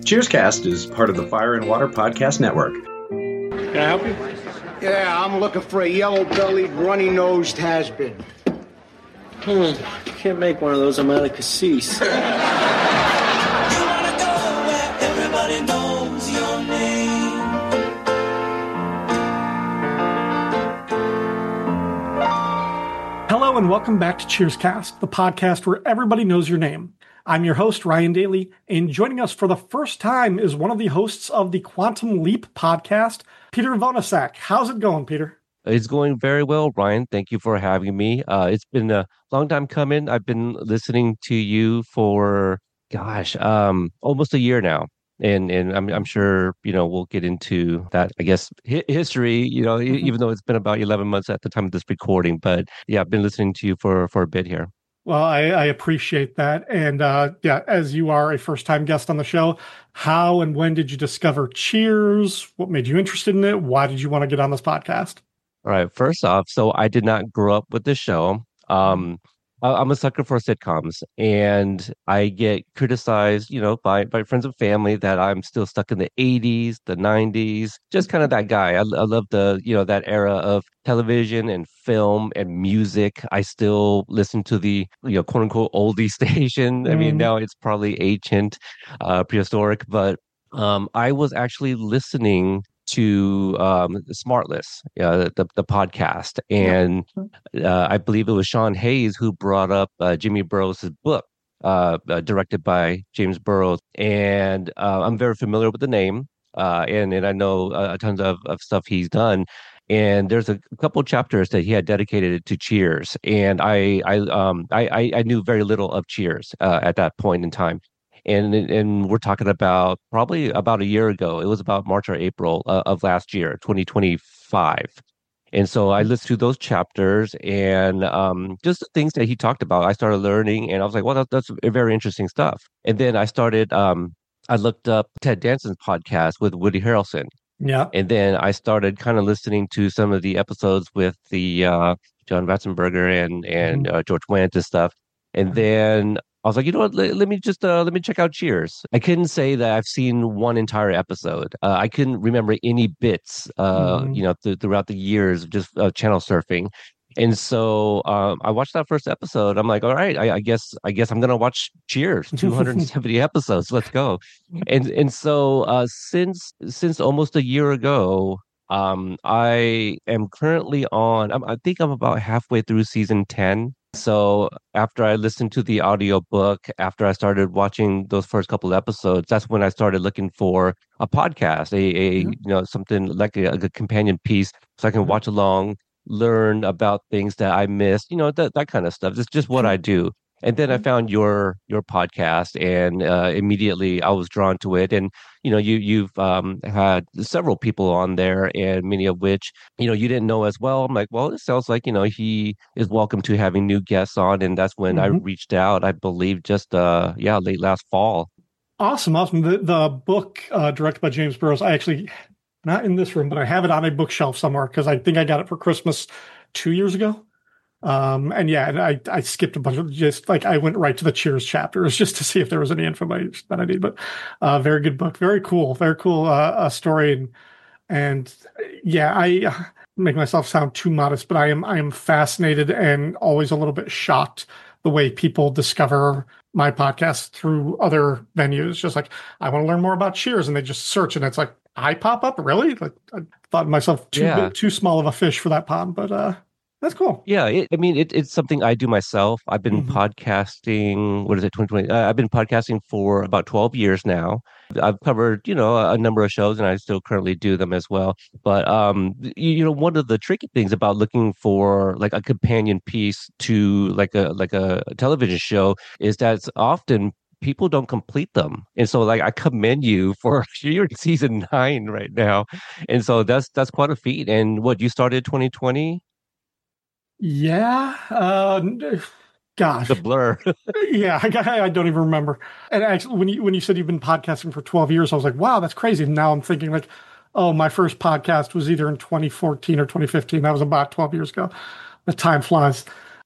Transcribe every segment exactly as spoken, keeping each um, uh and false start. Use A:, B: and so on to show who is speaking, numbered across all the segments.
A: Cheerscast is part of the Fire and Water Podcast Network.
B: Can I help you?
C: Yeah, I'm looking for a yellow-bellied, runny-nosed has-been.
B: Hmm, can't make one of those. I'm out of cassis.
D: You wanna go where everybody knows your name.
E: Hello and welcome back to Cheerscast, the podcast where everybody knows your name. I'm your host, Ryan Daly, and joining us for the first time is one of the hosts of the Quantum Leap podcast, Peter Vonasak. How's it going, Peter?
F: It's going very well, Ryan. Thank you for having me. Uh, it's been a long time coming. I've been listening to you for, gosh, um, almost a year now. And and I'm I'm sure, you know, we'll get into that, I guess, hi- history, you know, mm-hmm. even though it's been about eleven months at the time of this recording. But yeah, I've been listening to you for, for a bit here.
E: Well, I, I appreciate that. And uh, yeah, as you are a first-time guest on the show, how and when did you discover Cheers? What made you interested in it? Why did you want to get on this podcast?
F: All right. First off, so I did not grow up with this show. Um, I- I'm a sucker for sitcoms, and I get criticized, you know, by, by friends and family that I'm still stuck in the eighties, the nineties, just kind of that guy. I, I love the, you know, that era of television and film and music. I still listen to the, you know, quote unquote oldie station. I mean,
E: Mm.
F: now it's probably ancient, uh, prehistoric, but um, I was actually listening to um, Smartless, uh, the the podcast, and uh, I believe it was Sean Hayes who brought up uh, Jimmy Burrows' book, uh, uh, directed by James Burrows, and uh, I'm very familiar with the name, uh, and and I know uh, tons of, of stuff he's done. And there's a couple chapters that he had dedicated to Cheers, and I I um I I knew very little of Cheers uh, at that point in time. And and we're talking about probably about a year ago. It was about March or April uh, of last year, twenty twenty-five. And so I listened to those chapters and um, just the things that he talked about. I started learning, and I was like, well, that, that's very interesting stuff. And then I started, um, I looked up Ted Danson's podcast with Woody Harrelson.
E: Yeah.
F: And then I started kind of listening to some of the episodes with the uh, John Ratzenberger and, and mm-hmm. uh, George Wendt and stuff. And then I was like, you know what? Let, let me just uh, let me check out Cheers. I couldn't say that I've seen one entire episode. Uh, I couldn't remember any bits, uh, mm-hmm. you know, th- throughout the years of just uh, channel surfing. And so um, I watched that first episode. I'm like, all right, I, I guess I guess I'm gonna watch Cheers. two hundred seventy episodes. Let's go. And and so uh, since since almost a year ago, um, I am currently on. I'm, I think I'm about halfway through season ten. So after I listened to the audiobook, after I started watching those first couple of episodes, that's when I started looking for a podcast, a, a mm-hmm. you know, something like a, a companion piece so I can mm-hmm. watch along, learn about things that I missed, you know, that, that kind of stuff. It's just what I do. And then I found your your podcast, and uh, immediately I was drawn to it. And you know, you you've um, had several people on there, and many of which you know you didn't know as well. I'm like, well, it sounds like you know he is welcome to having new guests on, and that's when mm-hmm. I reached out. I believe just uh yeah late last fall.
E: Awesome, awesome. The the book uh, directed by James Burrows, I actually not in this room, but I have it on a bookshelf somewhere because I think I got it for Christmas two years ago. Um, and yeah, and I, I skipped a bunch of just like, I went right to the Cheers chapters just to see if there was any information that I need, but, uh, very good book. Very cool. Very cool, uh, uh story. And, and yeah, I uh, make myself sound too modest, but I am, I am fascinated and always a little bit shocked the way people discover my podcast through other venues. Just like, I want to learn more about Cheers, and they just search and it's like, I pop up. Really? Like I thought myself too, yeah. too small of a fish for that pond, but, uh, that's cool.
F: Yeah, it, I mean, it, it's something I do myself. I've been mm-hmm. podcasting, what is it, twenty twenty? Uh, I've been podcasting for about twelve years now. I've covered, you know, a, a number of shows, and I still currently do them as well. But, um, you, you know, one of the tricky things about looking for like a companion piece to like a like a television show is that it's often people don't complete them. And so like I commend you for you're in season nine right now. And so that's that's quite a feat. And what, you started twenty twenty?
E: Yeah. Uh, gosh.
F: The blur.
E: yeah, I, I don't even remember. And actually, when you when you said you've been podcasting for twelve years, I was like, wow, that's crazy. And now I'm thinking like, oh, my first podcast was either in twenty fourteen or twenty fifteen. That was about twelve years ago. The time flies.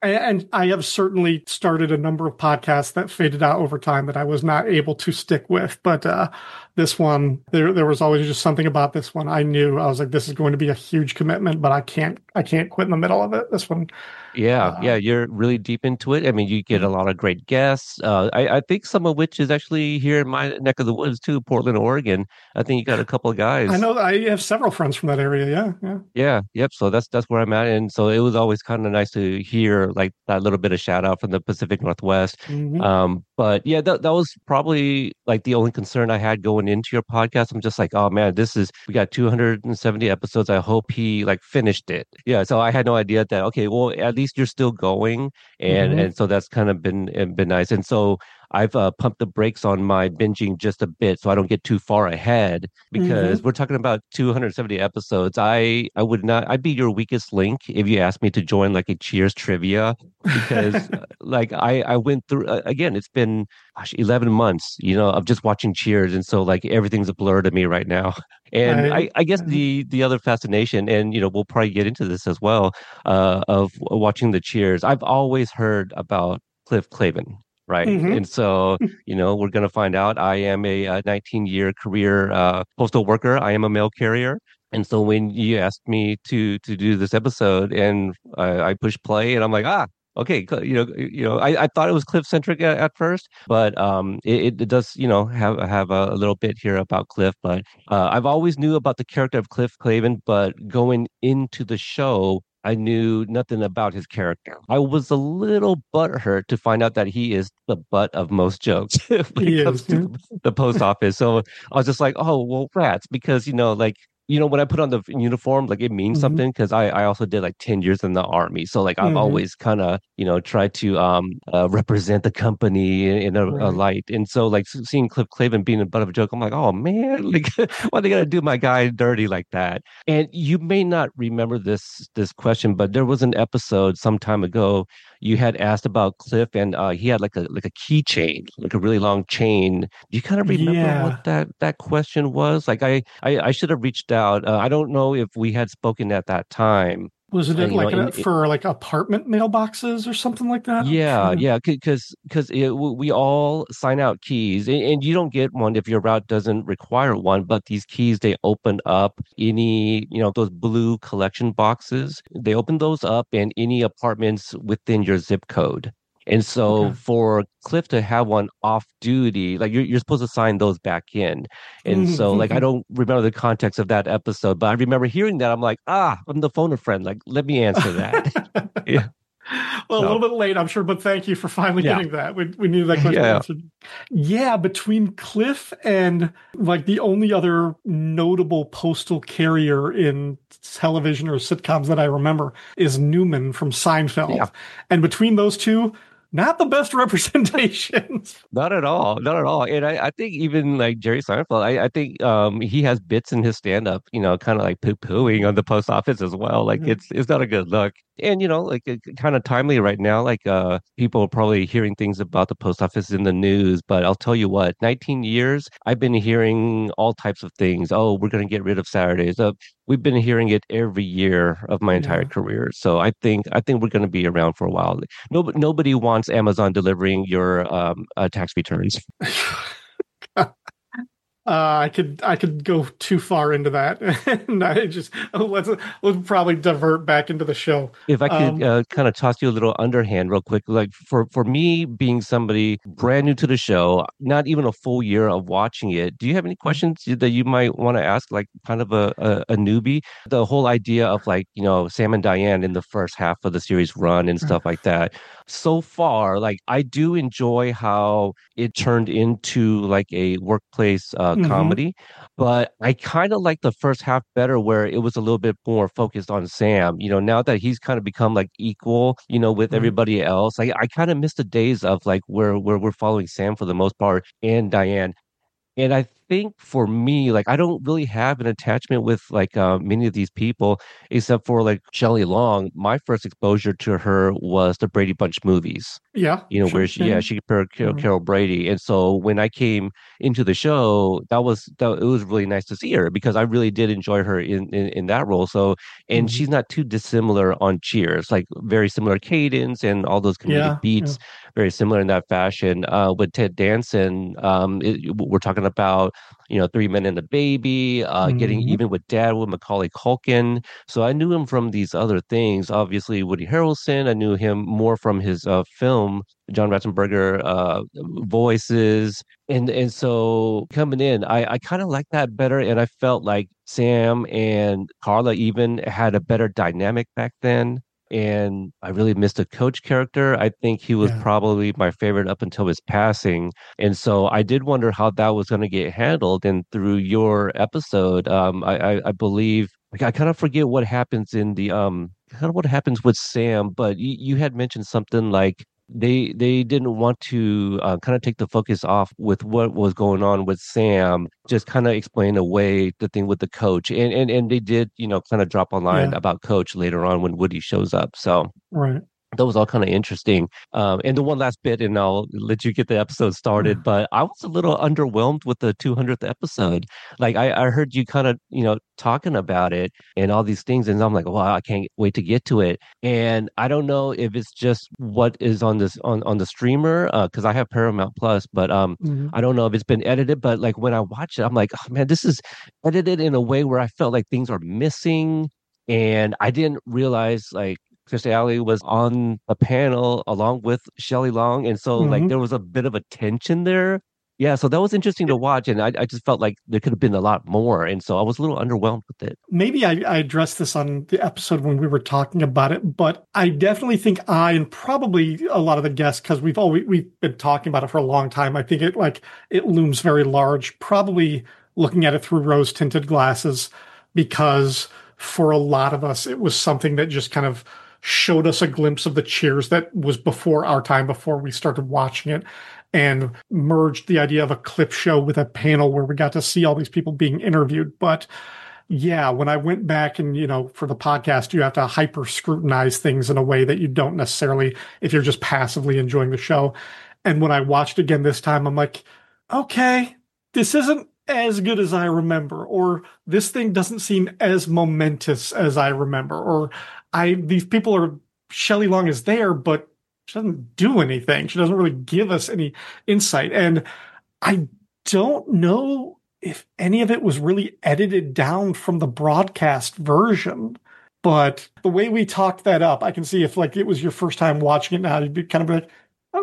E: And I have certainly started a number of podcasts that faded out over time that I was not able to stick with. But uh, this one, there there was always just something about this one. I knew I was like, this is going to be a huge commitment, but I can't I can't quit in the middle of it. This one.
F: Yeah,
E: Uh,
F: yeah, you're really deep into it. I mean, you get a lot of great guests. Uh, I, I think some of which is actually here in my neck of the woods too, Portland, Oregon. I think you got a couple of guys.
E: I know I have several friends from that area. Yeah, yeah.
F: Yeah, yep. So that's that's where I'm at, and so it was always kind of nice to hear like that little bit of shout out from the Pacific Northwest.
E: Mhm.
F: Um, but yeah, that that was probably like the only concern I had going into your podcast. I'm just like, oh man, this is we got two hundred seventy episodes. I hope he like finished it. Yeah, so I had no idea that. Okay, well, at least you're still going, and
E: Mhm.
F: and so that's kind of been been nice. And so I've uh, pumped the brakes on my binging just a bit so I don't get too far ahead because
E: Mhm.
F: we're talking about two hundred seventy episodes. I I would not I'd be your weakest link if you asked me to join like a Cheers trivia because uh, like I I went through uh, again it's been gosh eleven months, you know, of just watching Cheers, and so like everything's a blur to me right now. And
E: I,
F: I, I guess
E: uh,
F: the the other fascination, and you know, we'll probably get into this as well, uh, of watching the Cheers. I've always heard about Cliff Clavin, right?
E: mhm.
F: And so, you know, we're going to find out. I am a, a nineteen year career uh, postal worker. I am a mail carrier. And so when you asked me to to do this episode, and I, I push play, and I'm like, ah, okay, cl- you know, you know, I, I thought it was Cliff centric at, at first, but um, it, it does, you know, have have a, a little bit here about Cliff. But uh, I've always knew about the character of Cliff Clavin, but going into the show, I knew nothing about his character. I was a little butthurt to find out that he is the butt of most jokes when
E: He
F: it comes
E: is.
F: to
E: Yeah.
F: the, the post office. So I was just like, oh, well, rats, because, you know, like, you know, when I put on the uniform, like it means
E: Mhm.
F: something because I, I also did like ten years in the army. So like I've
E: Mhm.
F: always kind of, you know, tried to um uh, represent the company in, in a, a
E: Right.
F: light. And so like s- seeing Cliff Clavin being a butt of a joke, I'm like, oh man, like why they gotta do my guy dirty like that? And you may not remember this this question, but there was an episode some time ago you had asked about Cliff, and uh, he had like a like a keychain, like a really long chain. Do you kind of remember what
E: Yeah.
F: that that question was? Like I I, I should have reached out. Uh, I don't know if we had spoken at that time.
E: Was it
F: Uh,
E: at,
F: you know,
E: like
F: in,
E: a, for like apartment mailboxes or something like that? I'm
F: yeah,
E: trying to.
F: yeah, because because we all sign out keys, and, and you don't get one if your route doesn't require one. But these keys, they open up any, you know, those blue collection boxes. They open those up, and any apartments within your zip code. And so
E: Okay.
F: for Cliff to have one off duty, like you're you're supposed to sign those back in. And so like I
E: Mhm.
F: don't remember the context of that episode, but I remember hearing that. I'm like, ah, I'm the phone a friend. Like, let me answer that. Yeah.
E: Well, a
F: So
E: little bit late, I'm sure, but thank you for finally
F: yeah.
E: getting that. We we needed that question
F: Yeah.
E: answered. Yeah, between Cliff and like the only other notable postal carrier in television or sitcoms that I remember is Newman from Seinfeld.
F: Yeah.
E: And between those two, not the best representations.
F: Not at all. Not at all. And I, I think even like Jerry Seinfeld, I, I think um he has bits in his stand up, you know, kind of like poo pooing on the post office as well. Like
E: Mhm.
F: it's it's not a good look. And you know, like it, kind of timely right now. Like uh people are probably hearing things about the post office in the news, but I'll tell you what, nineteen years, I've been hearing all types of things. Oh, we're gonna get rid of Saturdays. Uh, we've been hearing it every year of my entire
E: Yeah.
F: career. So I think I think we're gonna be around for a while. Nobody nobody wants Amazon delivering your um uh, tax returns.
E: Uh, I could I could go too far into that, and I just let's let's probably divert back into the show.
F: If I could
E: Um,
F: uh, kind of toss you a little underhand real quick, like for for me being somebody brand new to the show, not even a full year of watching it, do you have any questions that you might want to ask, like kind of a, a, a newbie? The whole idea of like, you know, Sam and Diane in the first half of the series run and stuff like that. So far, like I do enjoy how it turned into like a workplace uh,
E: mhm.
F: comedy, but I kind of like the first half better where it was a little bit more focused on Sam. You know, now that he's kind of become like equal, you know, with
E: Right.
F: everybody else, I, I kind of miss the days of like where where we're following Sam for the most part and Diane. And I think for me, like I don't really have an attachment with like uh, many of these people, except for like Shelley Long. My first exposure to her was the Brady Bunch movies.
E: Yeah,
F: You know,
E: sure.
F: where she,
E: Yeah.
F: yeah, she paired Carol,
E: Mhm.
F: Carol Brady, and so when I came into the show, that was that it was really nice to see her because I really did enjoy her in in, in that role. So, and
E: Mhm.
F: she's not too dissimilar on Cheers, like very similar cadence and all those comedic
E: Yeah, yeah.
F: beats, very similar in that fashion. Uh, with Ted Danson, um, it, we're talking about you know Three Men and a Baby, uh, getting
E: Mhm.
F: even with Dad with Macaulay Culkin. So I knew him from these other things. Obviously, Woody Harrelson, I knew him more from his uh, film, John Ratzenberger uh, voices. And and so coming in, I, I kind of like that better. And I felt like Sam and Carla even had a better dynamic back then. And I really missed the coach character. I think he was
E: Yeah.
F: probably my favorite up until his passing. And so I did wonder how that was going to get handled. And through your episode, um, I, I, I believe like I kind of forget what happens in the um kind of what happens with Sam, but you, you had mentioned something like they they didn't want to uh, kind of take the focus off with what was going on with Sam, just kind of explain away the thing with the coach. And and and they did, you know, kind of drop a line
E: Yeah.
F: about coach later on when Woody shows up. So
E: Right.
F: that was all kind of interesting. Um, and the one last bit, and I'll let you get the episode started, but I was a little underwhelmed with the two hundredth episode. Like I, I heard you kind of, you know, talking about it and all these things, and I'm like, wow, I can't wait to get to it. And I don't know if it's just what is on this on on the streamer, because I have Paramount Plus, but um,
E: Mhm.
F: I don't know if it's been edited. But like when I watch it, I'm like, oh man, this is edited in a way where I felt like things are missing, and I didn't realize like Kirstie Alley was on a panel along with Shelley Long, and so like
E: Mhm.
F: there was a bit of a tension there. Yeah, so that was interesting to watch, and I, I just felt like there could have been a lot more, and so I was a little underwhelmed with it.
E: Maybe I, I addressed this on the episode when we were talking about it, but I definitely think I and probably a lot of the guests, because we've always we've been talking about it for a long time. I think it like it looms very large. Probably looking at it through rose tinted glasses, because for a lot of us, it was something that just kind of showed us a glimpse of the Cheers that was before our time, before we started watching it, and merged the idea of a clip show with a panel where we got to see all these people being interviewed. But yeah, when I went back and, you know, for the podcast, you have to hyper scrutinize things in a way that you don't necessarily if you're just passively enjoying the show. And when I watched again this time, I'm like, okay, this isn't as good as I remember, or this thing doesn't seem as momentous as I remember, or I these people are Shelley Long is there, but she doesn't do anything. She doesn't really give us any insight. And I don't know if any of it was really edited down from the broadcast version. But the way we talked that up, I can see if like it was your first time watching it now, you'd be kind of like,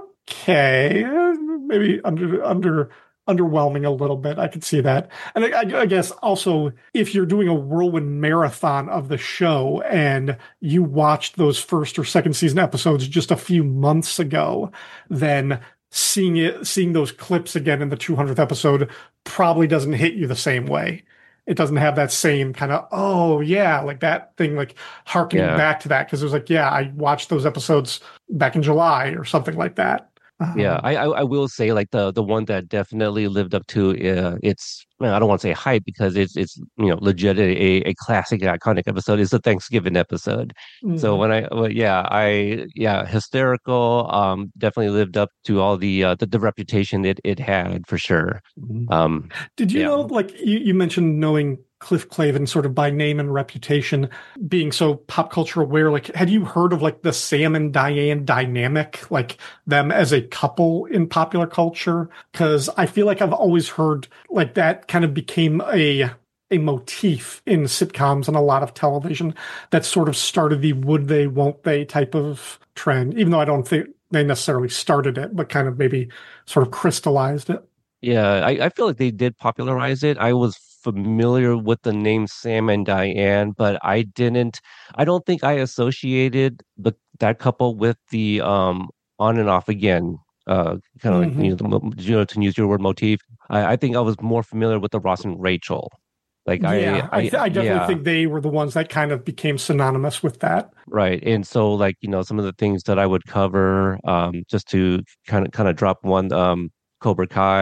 E: okay, uh, maybe under under underwhelming a little bit. I could see that. And I, I guess also if you're doing a whirlwind marathon of the show and you watched those first or second season episodes just a few months ago, then seeing it, seeing those clips again in the two hundredth episode probably doesn't hit you the same way. It doesn't have that same kind of, oh yeah, like that thing, like harkening
F: Yeah.
E: back to that. Cause it was like, yeah, I watched those episodes back in July or something like that.
F: Yeah,
E: Um,
F: I, I I will say like the the one that definitely lived up to uh, its well, I don't want to say hype because it's it's you know legit a, a classic iconic episode is the Thanksgiving episode. So
E: mhm.
F: when I well, yeah I yeah hysterical um definitely lived up to all the uh, the, the reputation it it had for sure. Um
E: Did you
F: yeah.
E: know, like you, you mentioned knowing Cliff Clavin sort of by name and reputation, being so pop culture aware, like had you heard of like the Sam and Diane dynamic, like them as a couple in popular culture? Because I feel like I've always heard like that kind of became a a motif in sitcoms and a lot of television that sort of started the would they, won't they type of trend, even though I don't think they necessarily started it, but kind of maybe sort of crystallized it.
F: Yeah, I, I feel like they did popularize it. I was familiar with the name Sam and Diane, but I didn't, I don't think I associated the that couple with the um on and off again, uh kind of like
E: Mhm.
F: you know, the, mo- you know to use your word motif. I, I think I was more familiar with the Ross and Rachel. Like
E: Yeah,
F: I,
E: I,
F: I,
E: th- I definitely
F: yeah,
E: think they were the ones that kind of became synonymous with that.
F: right. And so like, you know, some of the things that I would cover, um, just to kind of kind of drop one, um, Cobra Kai,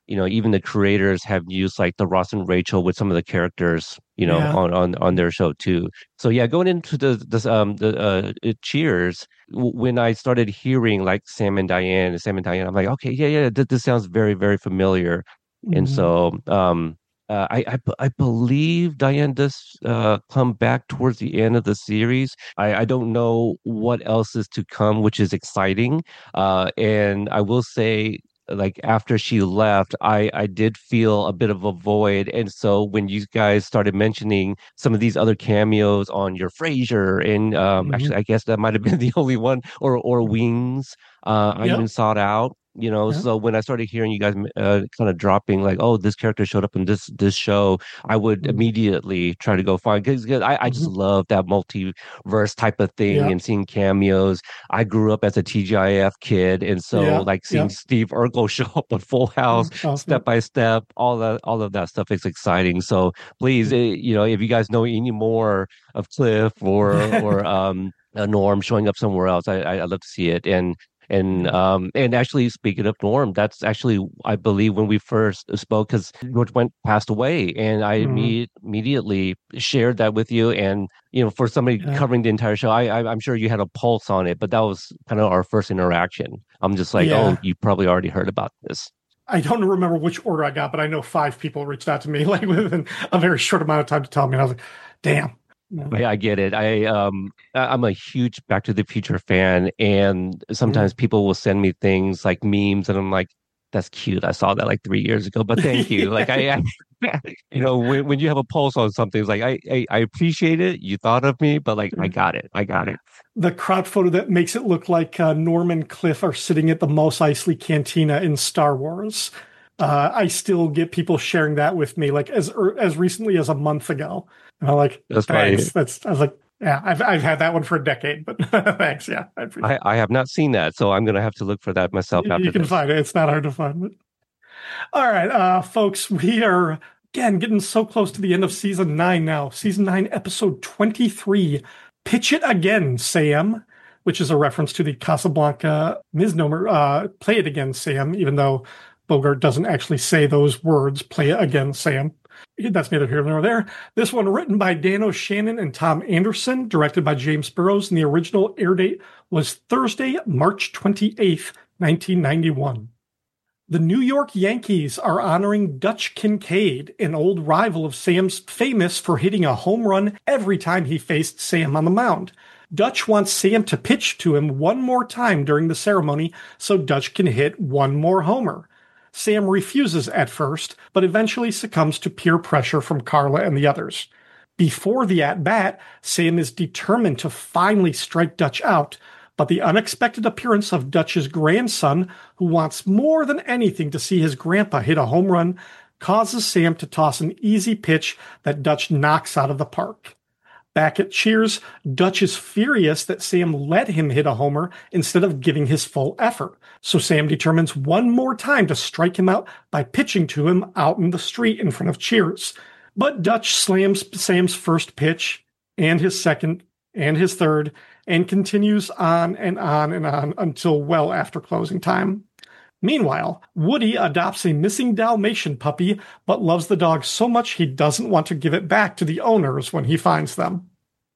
F: you know, even the creators have used like the Ross and Rachel with some of the characters, you know,
E: Yeah.
F: on, on, on their show too. So yeah, going into the this um the uh it Cheers, w- when I started hearing like Sam and Diane, Sam and Diane, I'm like, okay, yeah, yeah, th- this sounds very, very familiar. And
E: Mhm.
F: so um uh, I, I b- I believe Diane does uh come back towards the end of the series. I, I don't know what else is to come, which is exciting. Uh, and I will say like after she left, I I did feel a bit of a void. And so when you guys started mentioning some of these other cameos on your Frasier, and um
E: Mhm.
F: actually I guess that might have been the only one, or or Wings, uh I
E: Yep.
F: even sought out. You know,
E: Yep.
F: so when I started hearing you guys uh, kind of dropping like, oh, this character showed up in this this show, I would
E: Mhm.
F: immediately try to go find because I, I just
E: Mhm.
F: love that multiverse type of thing
E: Yep.
F: and seeing cameos. I grew up as a T G I F kid, and so
E: Yeah.
F: like seeing
E: Yep.
F: Steve Urkel show up on Full House,
E: Oh,
F: Step
E: yep.
F: by Step, all that, all of that stuff is exciting. So please, eh, you know, if you guys know any more of Cliff or or um uh, Norm showing up somewhere else, I I I'd love to see it. And and
E: Yeah.
F: um and actually speaking of Norm, that's actually I believe when we first spoke because George went passed away, and I
E: Mhm.
F: imme- immediately shared that with you. And you know, for somebody
E: Yeah.
F: covering the entire show, I, I I'm sure you had a pulse on it, but that was kind of our first interaction. I'm just like, oh,
E: Yeah.
F: you probably already heard about this.
E: I don't remember which order I got, but I know five people reached out to me like within a very short amount of time to tell me. And I was like, damn. Yeah.
F: Yeah, I get it. I um I- I'm a huge Back to the Future fan, and sometimes
E: Mm.
F: people will send me things like memes, and I'm like, that's cute. I saw that like three years ago, but thank you. Like I, I you know, when when you have a pulse on something, it's like I, I I appreciate it. You thought of me, but like I got it. I got it.
E: The crowd photo that makes it look like uh, Norm and Cliff are sitting at the Mos Eisley Cantina in Star Wars. Uh, I still get people sharing that with me, like as er, as recently as a month ago. And I'm like,
F: That's funny.
E: thanks. That's I was like, yeah, I've I've had that one for a decade, but thanks. Yeah, I appreciate
F: I I have not seen that, so I'm gonna have to look for that myself
E: it.
F: after
E: You can
F: this.
E: find it. It's not hard to find. But all right, uh, folks, we are again getting so close to the end of season nine now. Season nine, episode twenty-three. Pitch It Again, Sam, which is a reference to the Casablanca misnomer. Uh, play it again, Sam, even though Bogart doesn't actually say those words. Play it again, Sam. That's neither here nor there. This one written by Dan O'Shannon and Tom Anderson, directed by James Burrows, and the original air date was Thursday, March twenty-eighth, nineteen ninety-one. The New York Yankees are honoring Dutch Kincaid, an old rival of Sam's, famous for hitting a home run every time he faced Sam on the mound. Dutch wants Sam to pitch to him one more time during the ceremony so Dutch can hit one more homer. Sam refuses at first, but eventually succumbs to peer pressure from Carla and the others. Before the at-bat, Sam is determined to finally strike Dutch out, but the unexpected appearance of Dutch's grandson, who wants more than anything to see his grandpa hit a home run, causes Sam to toss an easy pitch that Dutch knocks out of the park. Back at Cheers, Dutch is furious that Sam let him hit a homer instead of giving his full effort. So Sam determines one more time to strike him out by pitching to him out in the street in front of Cheers. But Dutch slams Sam's first pitch and his second and his third and continues on and on and on until well after closing time. Meanwhile, Woody adopts a missing Dalmatian puppy, but loves the dog so much he doesn't want to give it back to the owners when he finds them.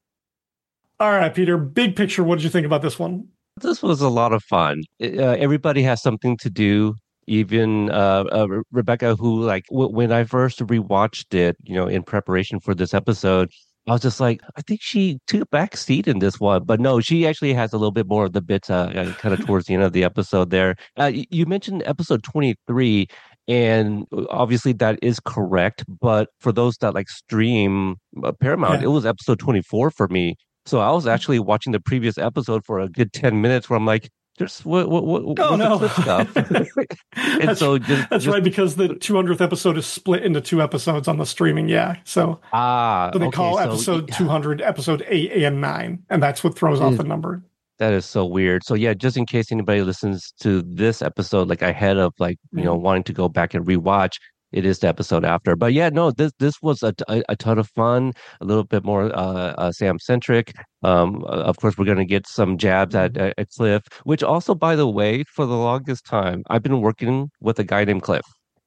E: All right, Peter, big picture, what did you think about this one?
F: This was a lot of fun. Uh, everybody has something to do. Even uh, uh, Re- Rebecca, who like w- when I first rewatched it, you know, in preparation for this episode, I was just like, I think she took a back seat in this one, but no, she actually has a little bit more of the bits, uh, uh, kind of towards the end of the episode. There, uh, y- you mentioned episode twenty-three, and obviously that is correct. But for those that like stream uh, Paramount,
E: Yeah.
F: it was episode twenty-four for me. So I was actually watching the previous episode for a good ten minutes, where I'm like, "There's what what what
E: Oh,
F: what's
E: no.
F: the clip stuff?" and
E: That's,
F: so just,
E: that's
F: just
E: right, because the two hundredth episode is split into two episodes on the streaming, yeah. So,
F: ah,
E: so they
F: okay,
E: call
F: so
E: episode
F: yeah.
E: two hundred episode eight and nine, and that's what throws off
F: Is-
E: the number.
F: That is so weird. So yeah, just in case anybody listens to this episode like ahead of like, you know, wanting to go back and rewatch, it is the episode after. But yeah, no, this this was a, a, a ton of fun, a little bit more uh, uh Sam centric. Um, uh, of course, we're gonna get some jabs at, at at Cliff, which also, by the way, for the longest time, I've been working with a guy named Cliff.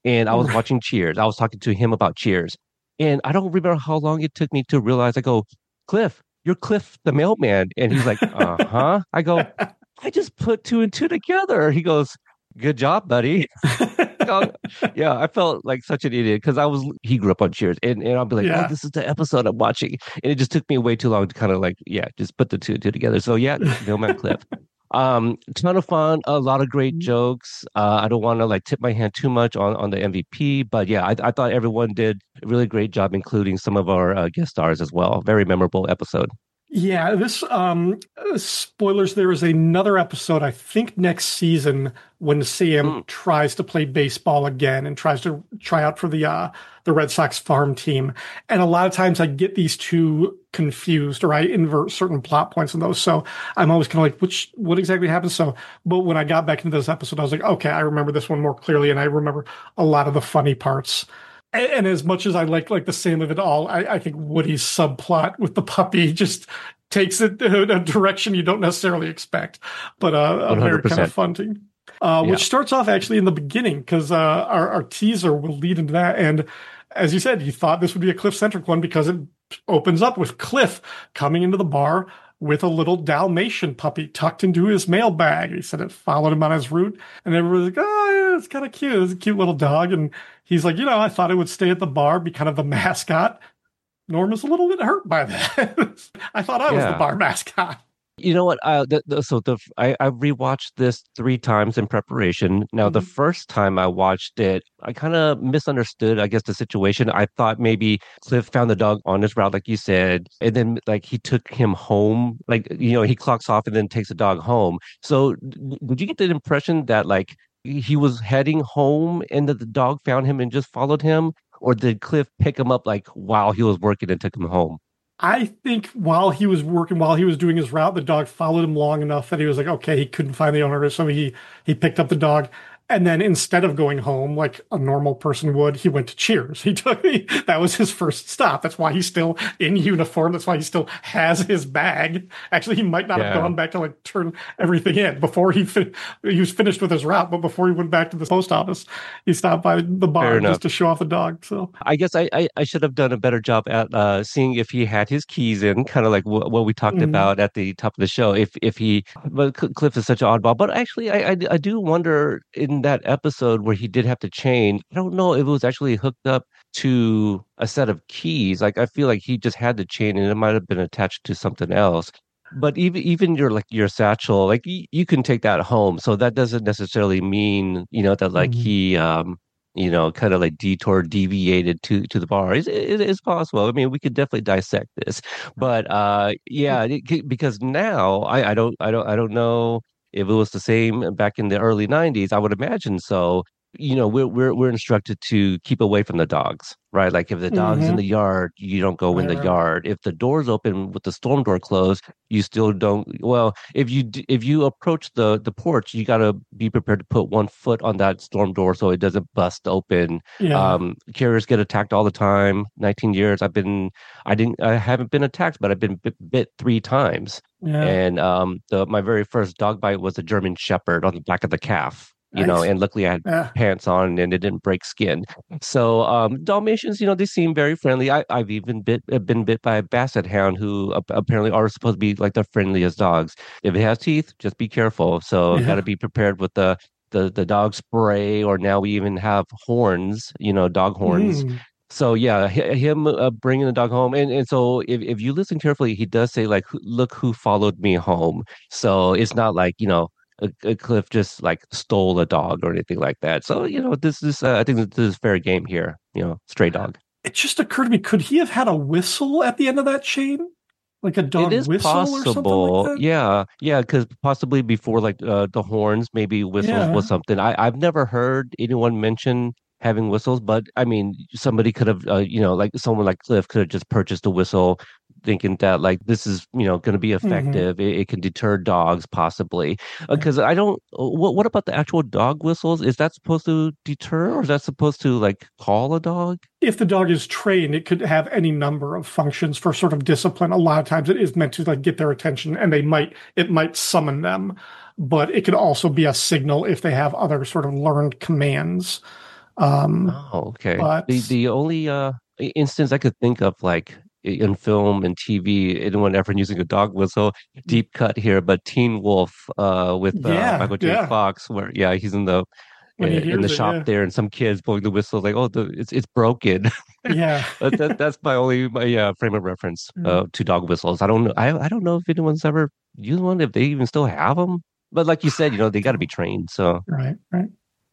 F: and I was watching Cheers. I was talking to him about Cheers. And I don't remember how long it took me to realize, I go, Cliff, you're Cliff the mailman. And he's like, uh-huh. I go, I just put two and two together. He goes, good job, buddy. So, yeah, I felt like such an idiot because I was, he grew up on Cheers. And, and I'll be like,
E: Yeah.
F: oh, this is the episode I'm watching. And it just took me way too long to kind of like, yeah, just put the two and two together. So yeah, mailman Cliff. Um, ton of fun, a lot of great jokes. Uh, I don't want to like tip my hand too much on, on the M V P, but yeah, I, I thought everyone did a really great job, including some of our uh, guest stars as well. Very memorable episode.
E: Yeah, this um uh, spoilers, there is another episode, I think next season, when Sam
F: Mm.
E: tries to play baseball again and tries to try out for the uh the Red Sox farm team. And a lot of times I get these two confused, or I invert certain plot points in those. So I'm always kind of like, which what exactly happened? So but when I got back into this episode, I was like, okay, I remember this one more clearly, and I remember a lot of the funny parts. And, and as much as I like like the Sam of it all, I, I think Woody's subplot with the puppy just takes it in a direction you don't necessarily expect, but uh, a very kind of fun thing. Uh,
F: Yeah.
E: Which starts off actually in the beginning, because uh, our, our teaser will lead into that. And as you said, you thought this would be a Cliff-centric one because it opens up with Cliff coming into the bar with a little Dalmatian puppy tucked into his mailbag. He said it followed him on his route, and everybody's like, oh, yeah, it's kind of cute. It's a cute little dog. And he's like, you know, I thought it would stay at the bar, be kind of the mascot. Norm is a little bit hurt by that. I thought I was
F: Yeah.
E: the bar mascot.
F: You know what? Uh, the, the, so the I, I rewatched this three times in preparation. Now, the
E: Mhm.
F: first time I watched it, I kind of misunderstood, I guess, the situation. I thought maybe Cliff found the dog on his route, like you said, and then like he took him home. Like, you know, he clocks off and then takes the dog home. So d- did you get the impression that like he was heading home and that the dog found him and just followed him? Or did Cliff pick him up like while he was working and took him home?
E: I think while he was working, while he was doing his route, the dog followed him long enough that he was like, okay, he couldn't find the owner. So he, he picked up the dog. And then instead of going home like a normal person would, he went to Cheers. He took he, that was his first stop. That's why he's still in uniform. That's why he still has his bag. Actually, he might not have
F: Yeah.
E: gone back to like turn everything in before he fin- he was finished with his route. But before he went back to the post office, he stopped by the bar
F: Fair enough.
E: just to show off the dog. So
F: I guess I, I, I should have done a better job at uh, seeing if he had his keys in, kind of like w- what we talked
E: Mhm.
F: about at the top of the show. If if he, but Cl- Cliff is such an oddball. But actually, I, I I do wonder in that episode where he did have to change. I don't know if it was actually hooked up to a set of keys. Like I feel like he just had the chain, and it might have been attached to something else. But even even your like your satchel, like y- you can take that home. So that doesn't necessarily mean you know that like
E: Mhm.
F: he um you know, kind of like detour deviated to to the bar. It's, it, it's possible. I mean, we could definitely dissect this, but uh, yeah, it, because now I, I don't I don't I don't know if it was the same back in the early nineties. I would imagine so. You know, we're we're we're instructed to keep away from the dogs, right? Like if the dog's in
E: Mhm.
F: the yard, you don't go in
E: Right,
F: the
E: right.
F: yard. If the door's open with the storm door closed, you still don't. Well, if you d- if you approach the the porch, you got to be prepared to put one foot on that storm door so it doesn't bust open.
E: yeah.
F: Um, carriers get attacked all the time. nineteen years, I've been, I didn't, I haven't been attacked, but I've been bit, bit three times.
E: yeah.
F: And um, the my very first dog bite was a German Shepherd on the back of the calf. You know,
E: Nice.
F: and luckily I had
E: Yeah.
F: pants on and it didn't break skin. So um, Dalmatians, you know, they seem very friendly. I, I've even bit, uh, been bit by a Basset Hound who ap- apparently are supposed to be like the friendliest dogs. If it has teeth, just be careful. So
E: Yeah.
F: got to be prepared with the, the the dog spray, or now we even have horns, you know, dog horns.
E: Mm.
F: So yeah, hi- him uh, bringing the dog home, and and so if if you listen carefully, he does say like, "Who- "Look who followed me home." So it's not like you know. A, a Cliff just like stole a dog or anything like that. So you know, this is uh, I think that this is fair game here. You know, stray dog.
E: It just occurred to me, could he have had a whistle at the end of that chain? Like a dog
F: It is
E: whistle or something
F: possible,
E: like that?
F: yeah, yeah, because possibly before like uh, the horns, maybe whistles
E: Yeah.
F: was something. I I've never heard anyone mention having whistles, but I mean, somebody could have, uh, you know, like someone like Cliff could have just purchased a whistle, thinking that like this is, you know, going to be
E: Mm-hmm.
F: effective. It, it can deter dogs, possibly. Because I don't. What what about the actual dog whistles? Is that supposed to deter, or is that supposed to like call a dog?
E: If the dog is trained, it could have any number of functions for sort of discipline. A lot of times it is meant to like get their attention, and they might, it might summon them, but it could also be a signal if they have other sort of learned commands. Um,
F: Oh, okay.
E: but
F: The the only uh i- instance I could think of, like i- in film and T V, anyone ever using a dog whistle, deep cut here, but Teen Wolf uh with uh
E: yeah,
F: Michael J.
E: yeah,
F: Fox, where yeah, he's in the
E: when he
F: in the
E: hears it,
F: shop
E: yeah,
F: there, and some kids blowing the whistle, like, oh, the, it's it's broken.
E: yeah.
F: But that that's my only my yeah frame of reference
E: Mm.
F: uh to dog whistles. I don't know. I I don't know if anyone's ever used one, if they even still have them. But like you said, you know, they got to be trained. So
E: Right, right.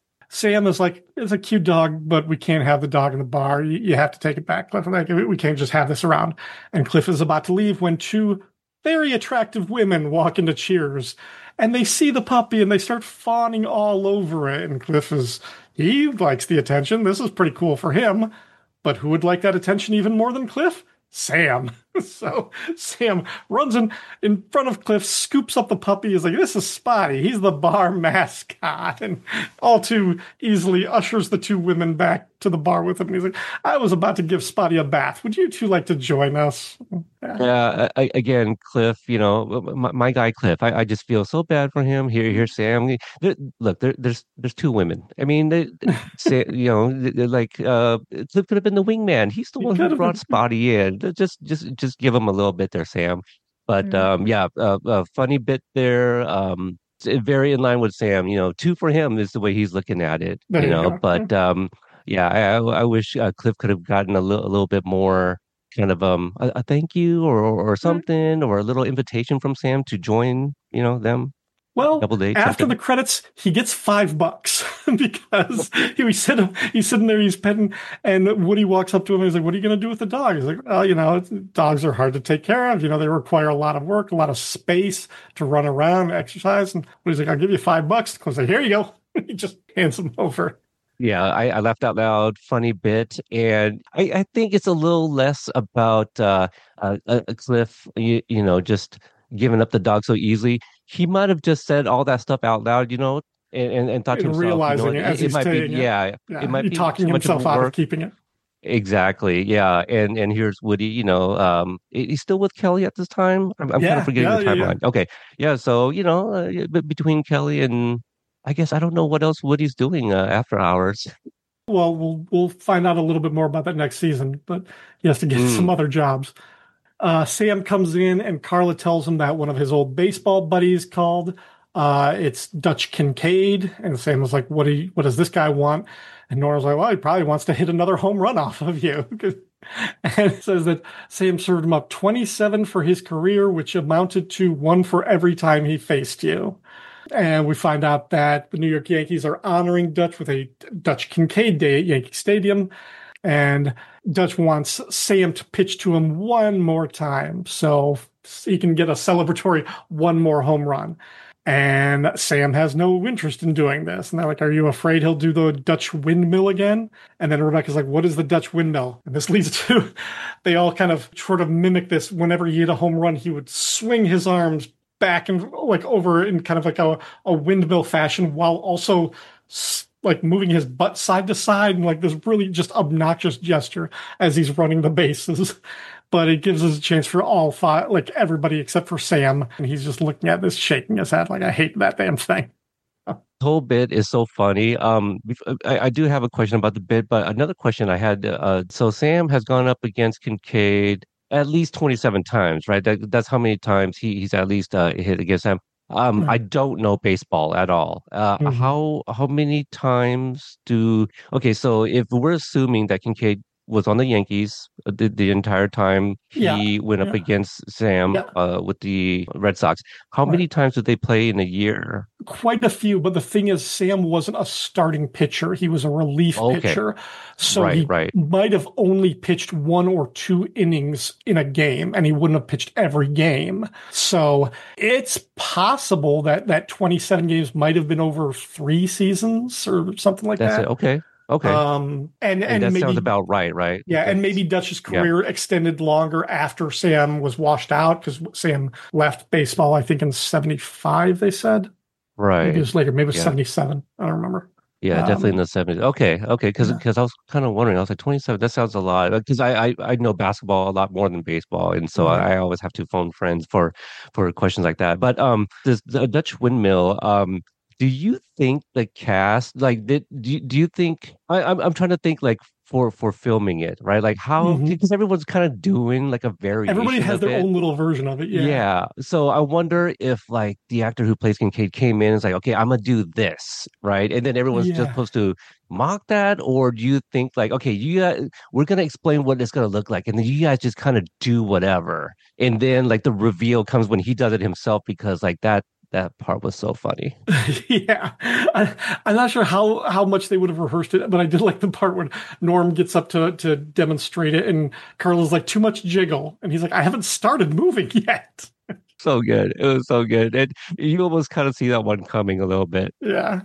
E: Sam is like, it's a cute dog, but we can't have the dog in the bar. You, you have to take it back, Cliff. Like, we can't just have this around. And Cliff is about to leave when two very attractive women walk into Cheers, and they see the puppy and they start fawning all over it. And Cliff is, he likes the attention. This is pretty cool for him. But who would like that attention even more than Cliff? Sam. So Sam runs in in front of Cliff, scoops up the puppy. He's like, this is Spotty. He's the bar mascot. And all too easily ushers the two women back to the bar with him. And he's like, I was about to give Spotty a bath. Would you two like to join us? Yeah.
F: yeah, I, again, Cliff, you know, my, my guy Cliff, I, I just feel so bad for him. Here, here's Sam. There, look, there, there's there's two women. I mean, they, say, you know, they're like uh, Cliff could have been the wingman. He's the
E: He
F: one
E: could
F: who
E: have
F: brought
E: been.
F: Spotty in. Just just just give him a little bit there, Sam. But
E: Yeah.
F: um, yeah, uh, uh, funny bit there. Um, it's very in line with Sam. You know, two for him is the way he's looking at it.
E: There
F: You
E: you
F: know,
E: go.
F: but um, yeah, I I, I wish uh, Cliff could have gotten a little a little bit more kind of um a, a thank you, or or something, or a little invitation from Sam to join. You know, them
E: Well,
F: double date
E: after
F: something.
E: the credits, he gets five bucks because he was sitting, he's sitting there, he's petting, and Woody walks up to him and he's like, what are you going to do with the dog? He's like, well, you know, it's, dogs are hard to take care of. You know, they require a lot of work, a lot of space to run around, exercise. And Woody's like, I'll give you five bucks. He's like, here you go. He just hands him over.
F: Yeah, I, I laughed out loud, funny bit, and I, I think it's a little less about uh, uh, uh Cliff, you, you know, just giving up the dog so easily. He might have just said all that stuff out loud, you know, and, and, and thought to
E: And
F: himself, you know,
E: realizing
F: what,
E: it as
F: it, it
E: he's
F: might be,
E: saying it.
F: yeah,
E: Yeah,
F: it might
E: he
F: be
E: talking
F: too much of
E: himself out of
F: work.
E: keeping it.
F: Exactly, yeah, and and here's Woody, you know, um, he- he's still with Kelly at this time. I'm, I'm kind
E: Yeah,
F: of forgetting
E: yeah,
F: the
E: yeah, yeah.
F: timeline. Okay, yeah, so you know, uh, yeah, but between Kelly and I guess I don't know what else Woody's doing uh, after hours.
E: Well, we'll we'll find out a little bit more about that next season, but he has to get some
F: Mm.
E: other jobs. Uh, Sam comes in and Carla tells him that one of his old baseball buddies called. Uh, it's Dutch Kincaid, and Sam was like, "What do you, what does this guy want?" And Nora's like, "Well, he probably wants to hit another home run off of you." And it says that Sam served him up twenty-seven for his career, which amounted to one for every time he faced you. And we find out that the New York Yankees are honoring Dutch with a Dutch Kincaid Day at Yankee Stadium. And Dutch wants Sam to pitch to him one more time so he can get a celebratory one more home run. And Sam has no interest in doing this. And they're like, are you afraid he'll do the Dutch windmill again? And then Rebecca's like, what is the Dutch windmill? And this leads to, they all kind of sort of mimic this. Whenever he hit a home run, he would swing his arms back and like over in kind of like a, a windmill fashion while also like moving his butt side to side and like this really just obnoxious gesture as he's running the bases. But it gives us a chance for all five, like everybody except for Sam. And he's just looking at this, shaking his head like, I hate that damn thing.
F: The whole bit is so funny. Um, I, I do have a question about the bit, but another question I had. Uh, so Sam has gone up against Kincaid at least twenty-seven times, right? That, that's how many times he, he's at least uh, hit against him. Um,
E: Right.
F: I don't know baseball at all. Uh,
E: Mhm.
F: How how many times do? Okay, so if we're assuming that Kincaid was on the Yankees uh, the, the entire time he
E: Yeah,
F: went up
E: yeah.
F: against Sam
E: Yeah.
F: uh, with the Red Sox, how many
E: Right.
F: times did they play in a year?
E: Quite a few, but the thing is, Sam wasn't a starting pitcher. He was a relief
F: Okay.
E: pitcher. So
F: Right,
E: he
F: right.
E: might have only pitched one or two innings in a game, and he wouldn't have pitched every game. So it's possible that that twenty-seven games might have been over three seasons or something like
F: That's
E: that.
F: it. Okay. Okay.
E: Um, and,
F: and
E: and
F: that
E: maybe,
F: sounds about right, right?
E: yeah, and
F: That's-
E: maybe Dutch's
F: yeah.
E: career extended longer after Sam was washed out because Sam left baseball, I think, in seventy-five, they said. Maybe
F: Right.
E: it was later. Maybe it was
F: Yeah.
E: seventy-seven. I don't remember.
F: Yeah, definitely in
E: Um,
F: the seventies. Okay, okay, because
E: yeah.
F: because I was kind of wondering. I was like twenty-seven. That sounds a lot. Because I, I I know basketball a lot more than baseball, and so
E: Right.
F: I, I always have to phone friends for for questions like that. But um, this the Dutch windmill. Um, do you think the cast like did do you, do you think I, I'm I'm trying to think like for for filming it, right? Like how
E: Mhm.
F: because everyone's kind of doing like a
E: Everybody
F: variation
E: has
F: of
E: their
F: it.
E: own little version of it. Yeah.
F: Yeah. So I wonder if like the actor who plays Kincaid came in and is like, okay, I'm gonna do this, right? And then everyone's just
E: Yeah.
F: supposed to mock that, or do you think like, okay, you guys, we're gonna explain what it's gonna look like, and then you guys just kind of do whatever, and then like the reveal comes when he does it himself because like that that part was so funny.
E: Yeah, I, I'm not sure how how much they would have rehearsed it, but I did like the part when Norm gets up to to demonstrate it, and Carla's like, "Too much jiggle," and he's like, "I haven't started moving yet."
F: So good. It was so good. And you almost kind of see that one coming a little bit.
E: Yeah.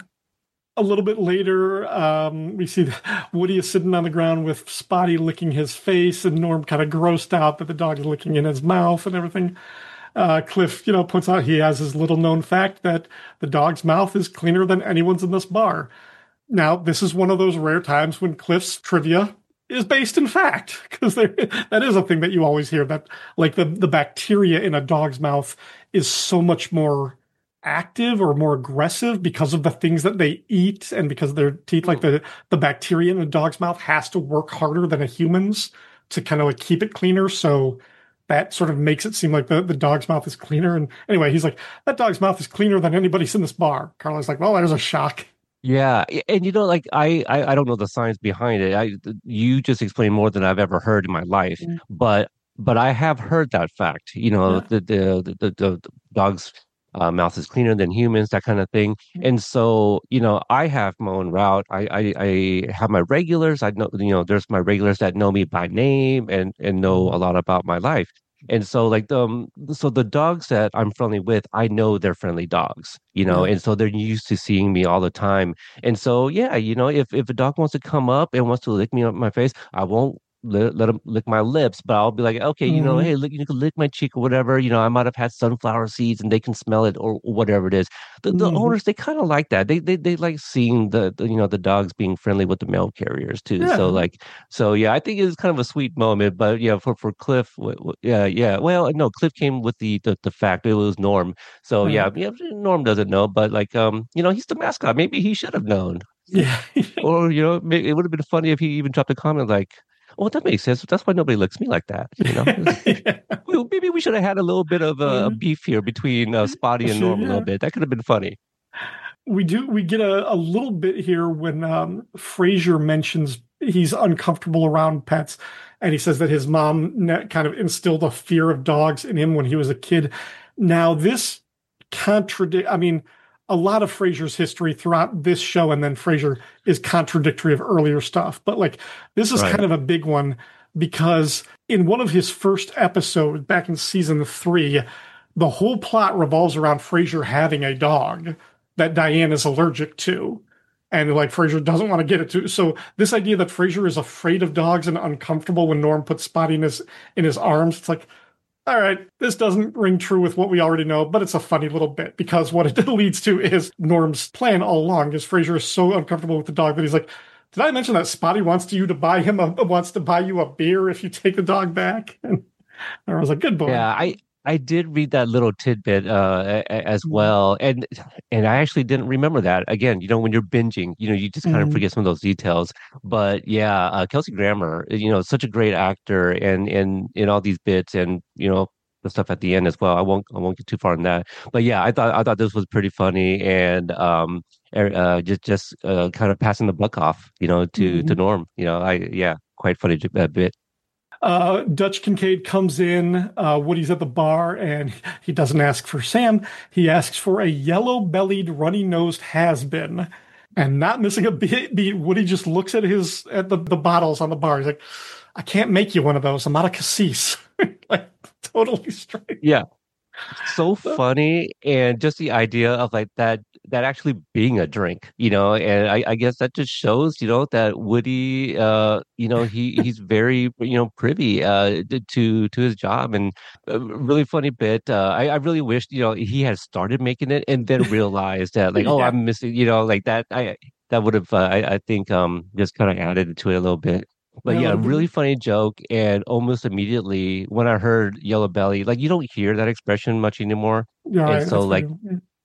E: A little bit later, um, we see that Woody is sitting on the ground with Spotty licking his face, and Norm kind of grossed out that the dog is licking in his mouth and everything. Uh, Cliff, you know, points out he has his little known fact that the dog's mouth is cleaner than anyone's in this bar. Now, this is one of those rare times when Cliff's trivia is based in fact, because that is a thing that you always hear, that like the, the bacteria in a dog's mouth is so much more active or more aggressive because of the things that they eat and because of their teeth. Like the, the bacteria in a dog's mouth has to work harder than a human's to kind of like keep it cleaner. So that sort of makes it seem like the, the dog's mouth is cleaner. And anyway, he's like, that dog's mouth is cleaner than anybody's in this bar. Carla's like, well, there's a shock.
F: Yeah, and you know, like I, I, I don't know the science behind it. I, you just explained more than I've ever heard in my life,
E: Mm.
F: but but I have heard that fact. You know,
E: Yeah.
F: the the the, the, the dog's uh, mouth is cleaner than humans, that kind of thing. And so, you know, I have my own route. I, I I have my regulars. I know, you know, there's my regulars that know me by name and and know a lot about my life. And so like the um, so the dogs that I'm friendly with, I know they're friendly dogs, you know,
E: Yeah.
F: and so they're used to seeing me all the time. And so yeah, you know, if if a dog wants to come up and wants to lick me on my face, I won't let, let him lick my lips, but I'll be like, okay, you know,
E: Mhm.
F: hey, lick, you can lick my cheek or whatever. You know, I might have had sunflower seeds and they can smell it or whatever it is. The the
E: Mhm.
F: owners, they kind of like that. They they they like seeing the, the you know the dogs being friendly with the mail carriers too. So
E: Yeah.
F: like so yeah, I think it was kind of a sweet moment. But yeah, for for Cliff, w- w- yeah, yeah. Well, no, Cliff came with the the, the fact it was Norm. So
E: Right.
F: yeah, yeah, Norm doesn't know, but like um, you know, he's the mascot. Maybe he should have known,
E: Yeah.
F: or you know, may- it would have been funny if he even dropped a comment like, "Oh, that makes sense. That's why nobody licks me like that." You know,
E: Yeah.
F: well, maybe we should have had a little bit of a, a beef here between uh, Spotty and
E: Sure,
F: Norm a little
E: yeah.
F: bit. That could have been funny.
E: We do we get a, a little bit here when um Frasier mentions he's uncomfortable around pets, and he says that his mom ne- kind of instilled a fear of dogs in him when he was a kid. Now this contradict I mean, a lot of Frasier's history throughout this show and then Frasier is contradictory of earlier stuff, but like this is
F: Right.
E: kind of a big one because in one of his first episodes back in season three, the whole plot revolves around Frasier having a dog that Diane is allergic to. And like Frasier doesn't want to get it to. So this idea that Frasier is afraid of dogs and uncomfortable when Norm puts Spotty in his in his arms, it's like, all right, this doesn't ring true with what we already know, but it's a funny little bit because what it leads to is Norm's plan all along is Frasier is so uncomfortable with the dog that he's like, did I mention that Spotty wants to you to buy him a wants to buy you a beer if you take the dog back? And I was like, good boy.
F: Yeah, I I did read that little tidbit uh, a- a- as
E: Mhm.
F: well, and and I actually didn't remember that. Again, you know, when you're binging, you know, you just kind of
E: Mhm.
F: forget some of those details. But yeah, uh, Kelsey Grammer, you know, such a great actor, and and in all these bits, and you know, the stuff at the end as well. I won't I won't get too far in that. But yeah, I thought I thought this was pretty funny, and um, er- uh, just just uh, kind of passing the buck off, you know, to to
E: Mhm.
F: Norm. You know, I yeah, quite funny j- uh, bit.
E: Uh, Dutch Kincaid comes in. Uh, Woody's at the bar, and he doesn't ask for Sam. He asks for a yellow-bellied, runny-nosed has-been. And not missing a beat, beat, Woody just looks at his at the, the bottles on the bar. He's like, "I can't make you one of those. I'm out of cassis." Like totally straight.
F: Yeah. So funny, and just the idea of like that that actually being a drink, you know, and I, I guess that just shows, you know, that Woody, uh, you know, he he's very, you know, privy uh to to his job, and a really funny bit. Uh, I I really wished, you know, he had started making it and then realized that like, oh,
E: Yeah.
F: I'm missing, you know, like that. I that would have, uh, I I think, um, just kind of added to it a little bit. But
E: Yeah,
F: yeah,
E: like,
F: really funny joke. And almost immediately when I heard Yellow Belly, like you don't hear that expression much anymore.
E: yeah, all
F: And
E: right,
F: so
E: that's
F: like
E: funny.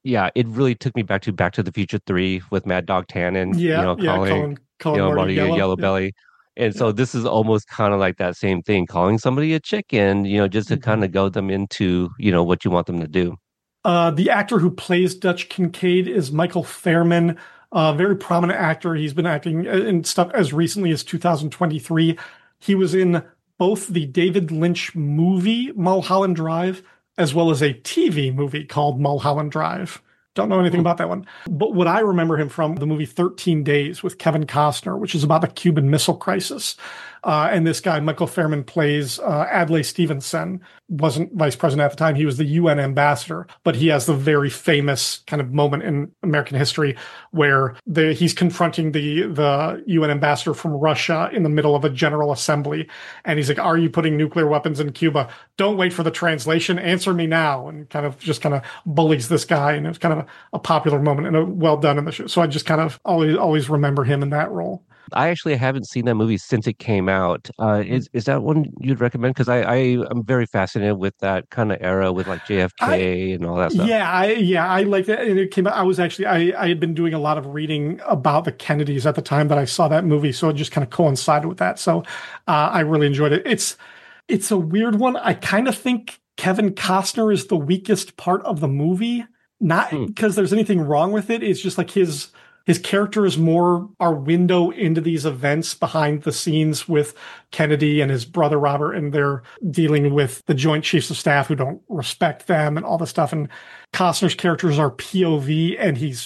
F: yeah, it really took me back to Back to the Future three with Mad Dog Tannen, you
E: Yeah,
F: know,
E: yeah,
F: calling,
E: calling
F: you
E: calling
F: know,
E: Marty
F: Marty a
E: Yellow.
F: yellow
E: Yeah,
F: belly. And so
E: yeah.
F: this is almost kind of like that same thing, calling somebody a chicken, you know, just to kind
E: Mhm.
F: of goad them into, you know, what you want them to do.
E: Uh, the actor who plays Dutch Kincaid is Michael Fairman, a very prominent actor. He's been acting in stuff as recently as two thousand twenty-three. He was in both the David Lynch movie Mulholland Drive as well as a T V movie called Mulholland Drive. Don't know anything
F: Hmm.
E: about that one. But what I remember him from, the movie thirteen Days with Kevin Costner, which is about the Cuban Missile Crisis. Uh, and this guy, Michael Fairman, plays uh, Adlai Stevenson, wasn't vice president at the time. He was the U N ambassador, but he has the very famous kind of moment in American history where the, he's confronting the, the U N ambassador from Russia in the middle of a general assembly. And he's like, are you putting nuclear weapons in Cuba? Don't wait for the translation. Answer me now. And kind of just kind of bullies this guy. And it was kind of a, a popular moment and a, well done in the show. So I just kind of always, always remember him in that role.
F: I actually haven't seen that movie since it came out. Uh, is is that one you'd recommend? Because I, I am very fascinated with that kind of era with like J F K
E: I,
F: and all that stuff.
E: Yeah, I yeah, I like that. And it came out. I was actually I I had been doing a lot of reading about the Kennedys at the time that I saw that movie, so it just kind of coincided with that. So uh, I really enjoyed it. It's it's a weird one. I kind of think Kevin Costner is the weakest part of the movie. Not
F: Hmm.
E: because there's anything wrong with it. It's just like his his character is more our window into these events behind the scenes with Kennedy and his brother Robert, and they're dealing with the Joint Chiefs of Staff who don't respect them and all this stuff. And Costner's characters are P O V, and he's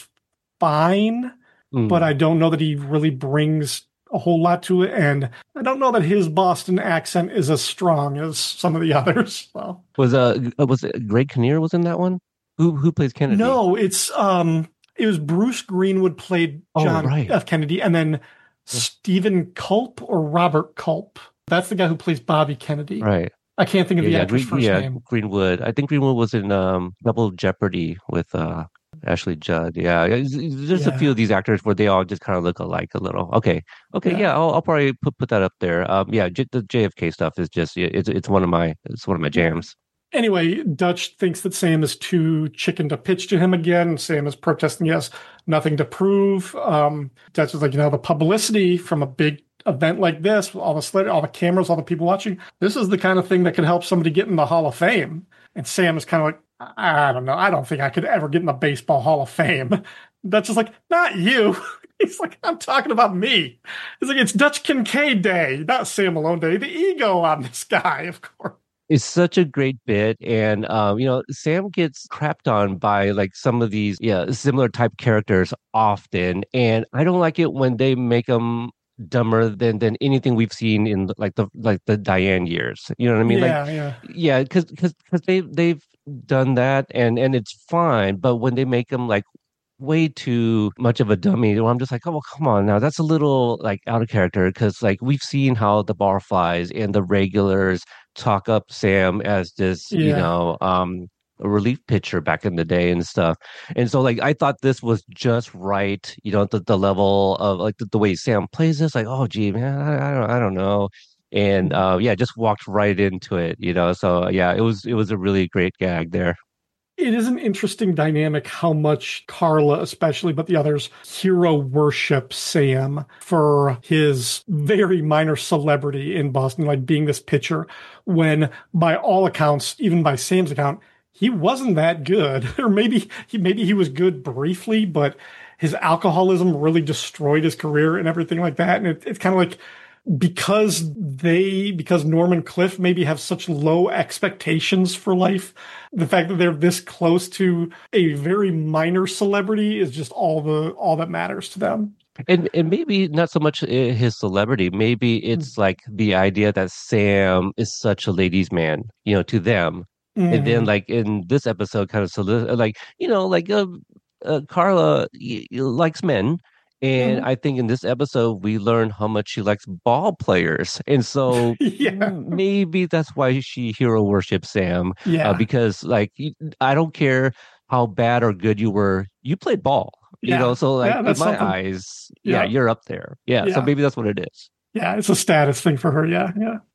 E: fine,
F: Hmm.
E: but I don't know that he really brings a whole lot to it. And I don't know that his Boston accent is as strong as some of the others. So.
F: Was uh was it Greg Kinnear was in that one? Who who plays Kennedy?
E: No, it's um it was Bruce Greenwood played
F: Oh,
E: John
F: right.
E: F. Kennedy, and then Stephen Culp or Robert Culp. That's the guy who plays Bobby Kennedy.
F: Right.
E: I can't think of
F: Yeah,
E: the
F: yeah,
E: actor's
F: Green,
E: first
F: yeah,
E: name.
F: Greenwood. I think Greenwood was in um Double Jeopardy with uh Ashley Judd. Yeah, it's- it's just a few
E: Yeah.
F: of these actors where they all just kind of look alike a little. Okay, okay,
E: Yeah.
F: yeah, I'll, I'll probably put put that up there. Um, yeah, J, the J F K stuff is just yeah, it's it's one of my it's one of my jams.
E: Anyway, Dutch thinks that Sam is too chicken to pitch to him again. Sam is protesting, yes, nothing to prove. Um, Dutch is like, you know, the publicity from a big event like this, all the slit, all the cameras, all the people watching, this is the kind of thing that could help somebody get in the Hall of Fame. And Sam is kind of like, I don't know. I don't think I could ever get in the Baseball Hall of Fame. Dutch is like, not you. He's like, I'm talking about me. He's like, it's Dutch Kincaid Day, not Sam Malone Day. The ego on this guy, of course.
F: It's such a great bit, and um, you know, Sam gets crapped on by like some of these yeah similar type characters often, and I don't like it when they make them dumber than than anything we've seen in like the like the Diane years. You know what I mean?
E: Yeah,
F: like
E: yeah.
F: yeah, because because because they they've done that, and and it's fine, but when they make them like way too much of a dummy, well, I'm just like, oh, come on now, that's a little like out of character because like we've seen how the barflies and the regulars talk up Sam as this, you
E: Yeah.
F: know, um, a relief pitcher back in the day and stuff. And so like I thought this was just right, you know, the, the level of like the, the way Sam plays this, like, oh gee, man, I, I don't I don't know. And uh yeah, just walked right into it, you know. So yeah, it was it was a really great gag there.
E: It is an interesting dynamic how much Carla, especially, but the others, hero worship Sam for his very minor celebrity in Boston, like being this pitcher, when by all accounts, even by Sam's account, he wasn't that good. Or maybe he maybe he was good briefly, but his alcoholism really destroyed his career and everything like that. And it, it's kind of like because they, because Norm and Cliff maybe have such low expectations for life, the fact that they're this close to a very minor celebrity is just all the, all that matters to them.
F: And and maybe not so much uh, his celebrity. Maybe it's like the idea that Sam is such a ladies' man, you know, to them. And then
E: Mhm.
F: like in this episode, kind of soli- like you know, like uh, uh, Carla y- y- likes men, and
E: Mhm.
F: I think in this episode we learn how much she likes ball players, and so
E: Yeah.
F: m- maybe that's why she hero worships Sam. Uh,
E: Yeah.
F: because like y- I don't care how bad or good you were, you played ball. You
E: Yeah.
F: know, so like
E: Yeah,
F: in
E: that's
F: my
E: something.
F: eyes, yeah,
E: Yeah.
F: you're up there. Yeah, so
E: Yeah.
F: maybe that's what it is.
E: Yeah. It's a status thing for her. Yeah. Yeah.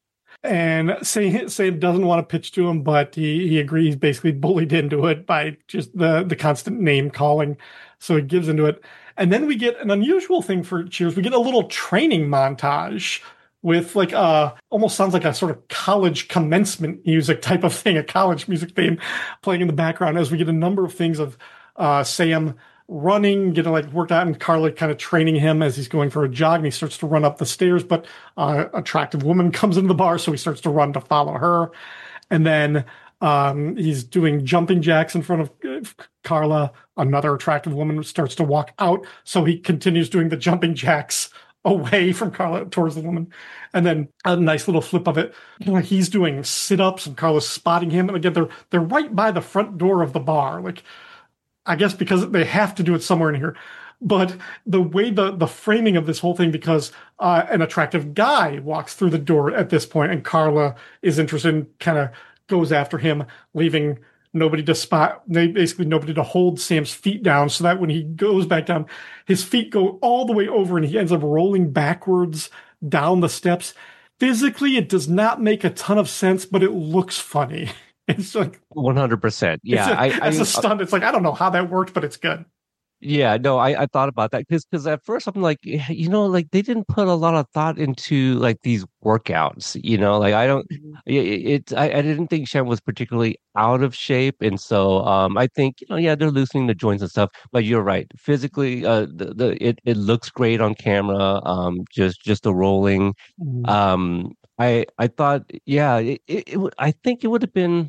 E: And Sam, Sam doesn't want to pitch to him, but he, he agrees. He's basically bullied into it by just the, the constant name calling. So he gives into it. And then we get an unusual thing for Cheers. We get a little training montage with like uh almost sounds like a sort of college commencement music type of thing, a college music theme playing in the background as we get a number of things of uh Sam running, getting like worked out, and Carla kind of training him as he's going for a jog, and he starts to run up the stairs, but uh attractive woman comes into the bar, so he starts to run to follow her. And then um he's doing jumping jacks in front of uh, Carla. Another attractive woman starts to walk out, so he continues doing the jumping jacks away from Carla towards the woman. And then a nice little flip of it. He's doing sit-ups and Carla's spotting him. And again, they're they're right by the front door of the bar. Like, I guess because they have to do it somewhere in here. But the way the the framing of this whole thing, because uh, an attractive guy walks through the door at this point, and Carla is interested and kind of goes after him, leaving nobody to spot, basically nobody to hold Sam's feet down, so that when he goes back down, his feet go all the way over and he ends up rolling backwards down the steps. Physically, it does not make a ton of sense, but it looks funny. It's like
F: one hundred percent. Yeah.
E: It's a,
F: I,
E: as
F: I,
E: a stunt, it's like, I don't know how that worked, but it's good.
F: Yeah, no, I, I thought about that because because at first I'm like, you know, like they didn't put a lot of thought into like these workouts, you know, like I don't, it, it I, I didn't think Shem was particularly out of shape, and so um I think you know yeah they're loosening the joints and stuff, but you're right, physically uh the, the it it looks great on camera, um just just the rolling,
E: Mm.
F: um I I thought yeah it, it, it would I think it would have been.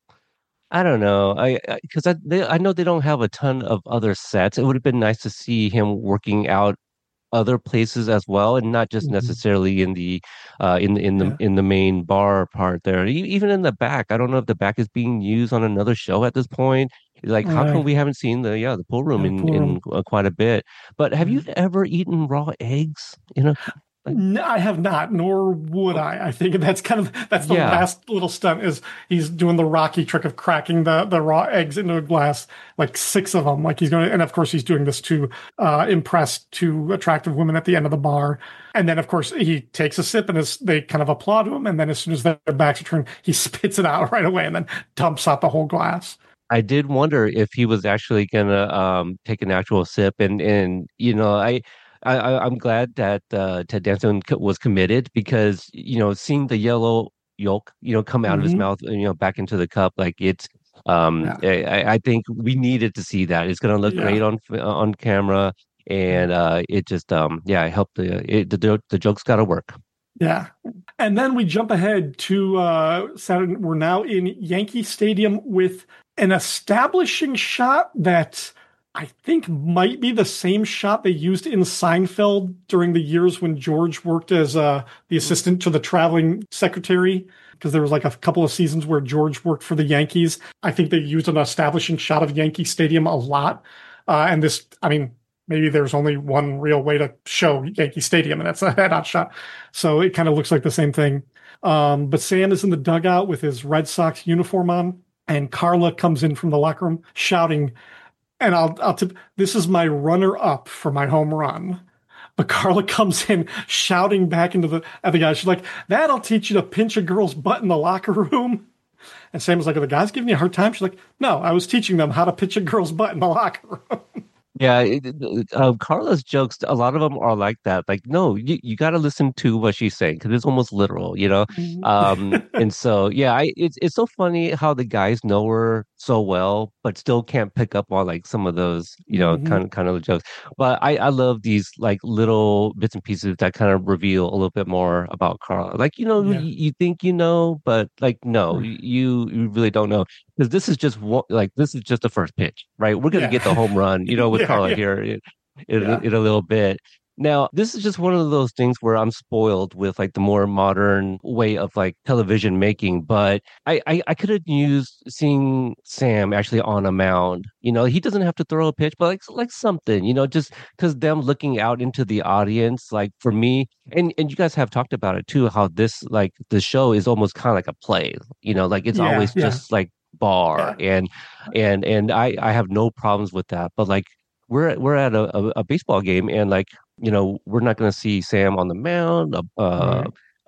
F: I don't know. I because I, 'cause I they, I know they don't have a ton of other sets. It would have been nice to see him working out other places as well, and not just
E: Mhm.
F: necessarily in the uh in the in the
E: Yeah.
F: in the main bar part there. E- Even in the back, I don't know if the back is being used on another show at this point. Like, how come
E: Right.
F: we haven't seen the yeah the pool room
E: Yeah,
F: in
E: pool
F: in
E: room.
F: uh, quite a bit? But have you
E: Mhm.
F: ever eaten raw eggs? You know, like
E: No, I have not, nor would I. I think that's kind of that's the
F: yeah.
E: last little stunt is he's doing the Rocky trick of cracking the the raw eggs into a glass, like six of them. Like he's going to, and of course he's doing this to uh, impress two attractive women at the end of the bar. And then of course he takes a sip and is, they kind of applaud him. And then as soon as their backs are turned, he spits it out right away and then dumps out the whole glass.
F: I did wonder if he was actually gonna um take an actual sip, and and you know I. I, I- I'm glad that uh, Ted Danson co- was committed, because you know seeing the yellow yolk you know come out of his
E: Mhm.
F: mouth, you know back into the cup, like it's um
E: Yeah.
F: I, I I think we needed to see that. It's gonna look
E: Yeah.
F: great on f- on camera, and uh it just um yeah it helped the it, the jo- the joke's got to work.
E: Yeah. And then we jump ahead to uh Saturday. We're now in Yankee Stadium with an establishing shot that I think might be the same shot they used in Seinfeld during the years when George worked as uh, the assistant to the traveling secretary, because there was like a couple of seasons where George worked for the Yankees. I think they used an establishing shot of Yankee Stadium a lot. Uh, and this, I mean, maybe there's only one real way to show Yankee Stadium, and that's a head-on shot. So it kind of looks like the same thing. Um, but Sam is in the dugout with his Red Sox uniform on, and Carla comes in from the locker room shouting, and I'll, I'll tip, this is my runner up for my home run. But Carla comes in shouting back into the, at the guy. She's like, that'll teach you to pinch a girl's butt in the locker room. And Sam was like, are the guys giving you a hard time? She's like, no, I was teaching them how to pinch a girl's butt in the locker room.
F: Yeah, it, it- uh, Carla's jokes, a lot of them are like that. Like, no, you, you got to listen to what she's saying, because it's almost literal, you know? Um, and so, yeah, I, it's it's so funny how the guys know her so well, but still can't pick up on like some of those, you know,
E: Mhm.
F: kind of kind of jokes. But I, I love these like little bits and pieces that kind of reveal a little bit more about Carla. Like, you know,
E: Yeah.
F: you, you think you know, but like, no,
E: Right.
F: you you really don't know, because this is just one, like this is just the first pitch, right? We're gonna
E: Yeah.
F: get the home run, you know, with
E: Yeah,
F: Carla
E: yeah.
F: here in, in,
E: Yeah.
F: in a little bit. Now, this is just one of those things where I'm spoiled with like the more modern way of like television making, but I I, I could have used seeing Sam actually on a mound. You know, he doesn't have to throw a pitch, but like like something, you know, just because them looking out into the audience, like for me, and and you guys have talked about it too, how this like the show is almost kind of like a play, you know, like it's
E: Yeah,
F: always
E: yeah.
F: just like bar, and and and I I have no problems with that, but like we're we're at a, a, a baseball game, and like you know we're not going to see Sam on the mound, uh, uh,
E: Right.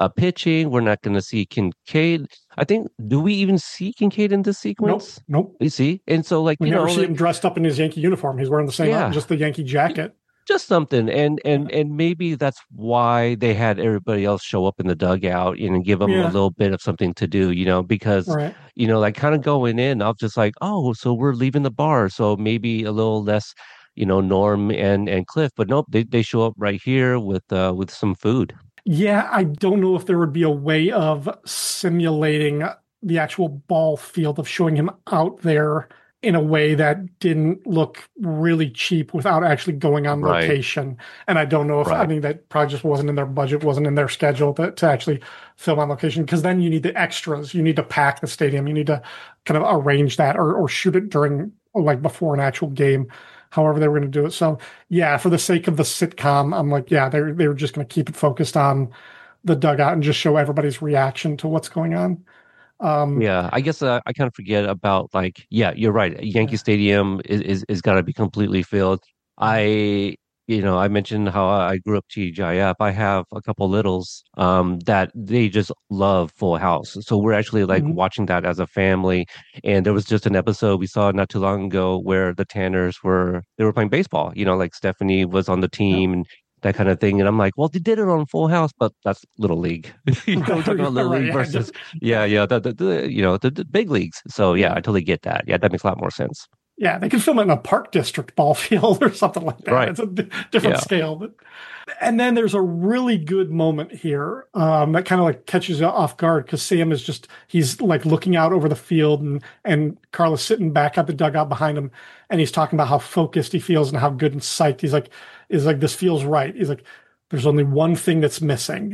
F: uh, pitching. We're not going to see Kincaid. I think, do we even see Kincaid in this sequence?
E: Nope. Nope.
F: You see? And so, like,
E: we
F: you
E: never
F: know,
E: see
F: like,
E: him dressed up in his Yankee uniform. He's wearing the same,
F: Yeah.
E: just the Yankee jacket.
F: just something. And and and maybe that's why they had everybody else show up in the dugout and give them
E: Yeah.
F: a little bit of something to do, you know, because,
E: Right.
F: you know, like kind of going in, I was just like, oh, so we're leaving the bar. So maybe a little less, you know, Norm and and Cliff. But nope, they, they show up right here with uh, with some food.
E: Yeah, I don't know if there would be a way of simulating the actual ball field, of showing him out there in a way that didn't look really cheap without actually going on
F: Right.
E: location. And I don't know if, I
F: Right.
E: mean, that probably just wasn't in their budget, wasn't in their schedule to, to actually film on location, because then you need the extras. You need to pack the stadium. You need to kind of arrange that, or, or shoot it during, like, before an actual game, however they were going to do it. So, yeah, for the sake of the sitcom, I'm like, yeah, they're, they're just going to keep it focused on the dugout and just show everybody's reaction to what's going on. Um,
F: Yeah, I guess uh, I kind of forget about, like, yeah, you're right. Yankee
E: Yeah.
F: Stadium is is, is got to be completely filled. I, you know, I mentioned how I grew up T G I F. I have a couple littles um, that they just love Full House. So we're actually like
E: Mhm.
F: watching that as a family. And there was just an episode we saw not too long ago where the Tanners were they were playing baseball. You know, like Stephanie was on the team and that kind of thing. And I'm like, well, they did it on Full House, but that's Little League. You know, we're talking about Little
E: Right,
F: League
E: yeah,
F: versus yeah, yeah, the, the, the you know the, the big leagues. So yeah, I totally get that. Yeah, that makes a lot more sense.
E: Yeah, they could film it in a park district ball field or something like that.
F: Right.
E: It's a d- different
F: Yeah.
E: scale. But, and then there's a really good moment here um, that kind of like catches you off guard, because Sam is just, he's like looking out over the field, and, and Carla's sitting back at the dugout behind him, and he's talking about how focused he feels and how good and psyched. He's like, is like, this feels right. He's like, there's only one thing that's missing.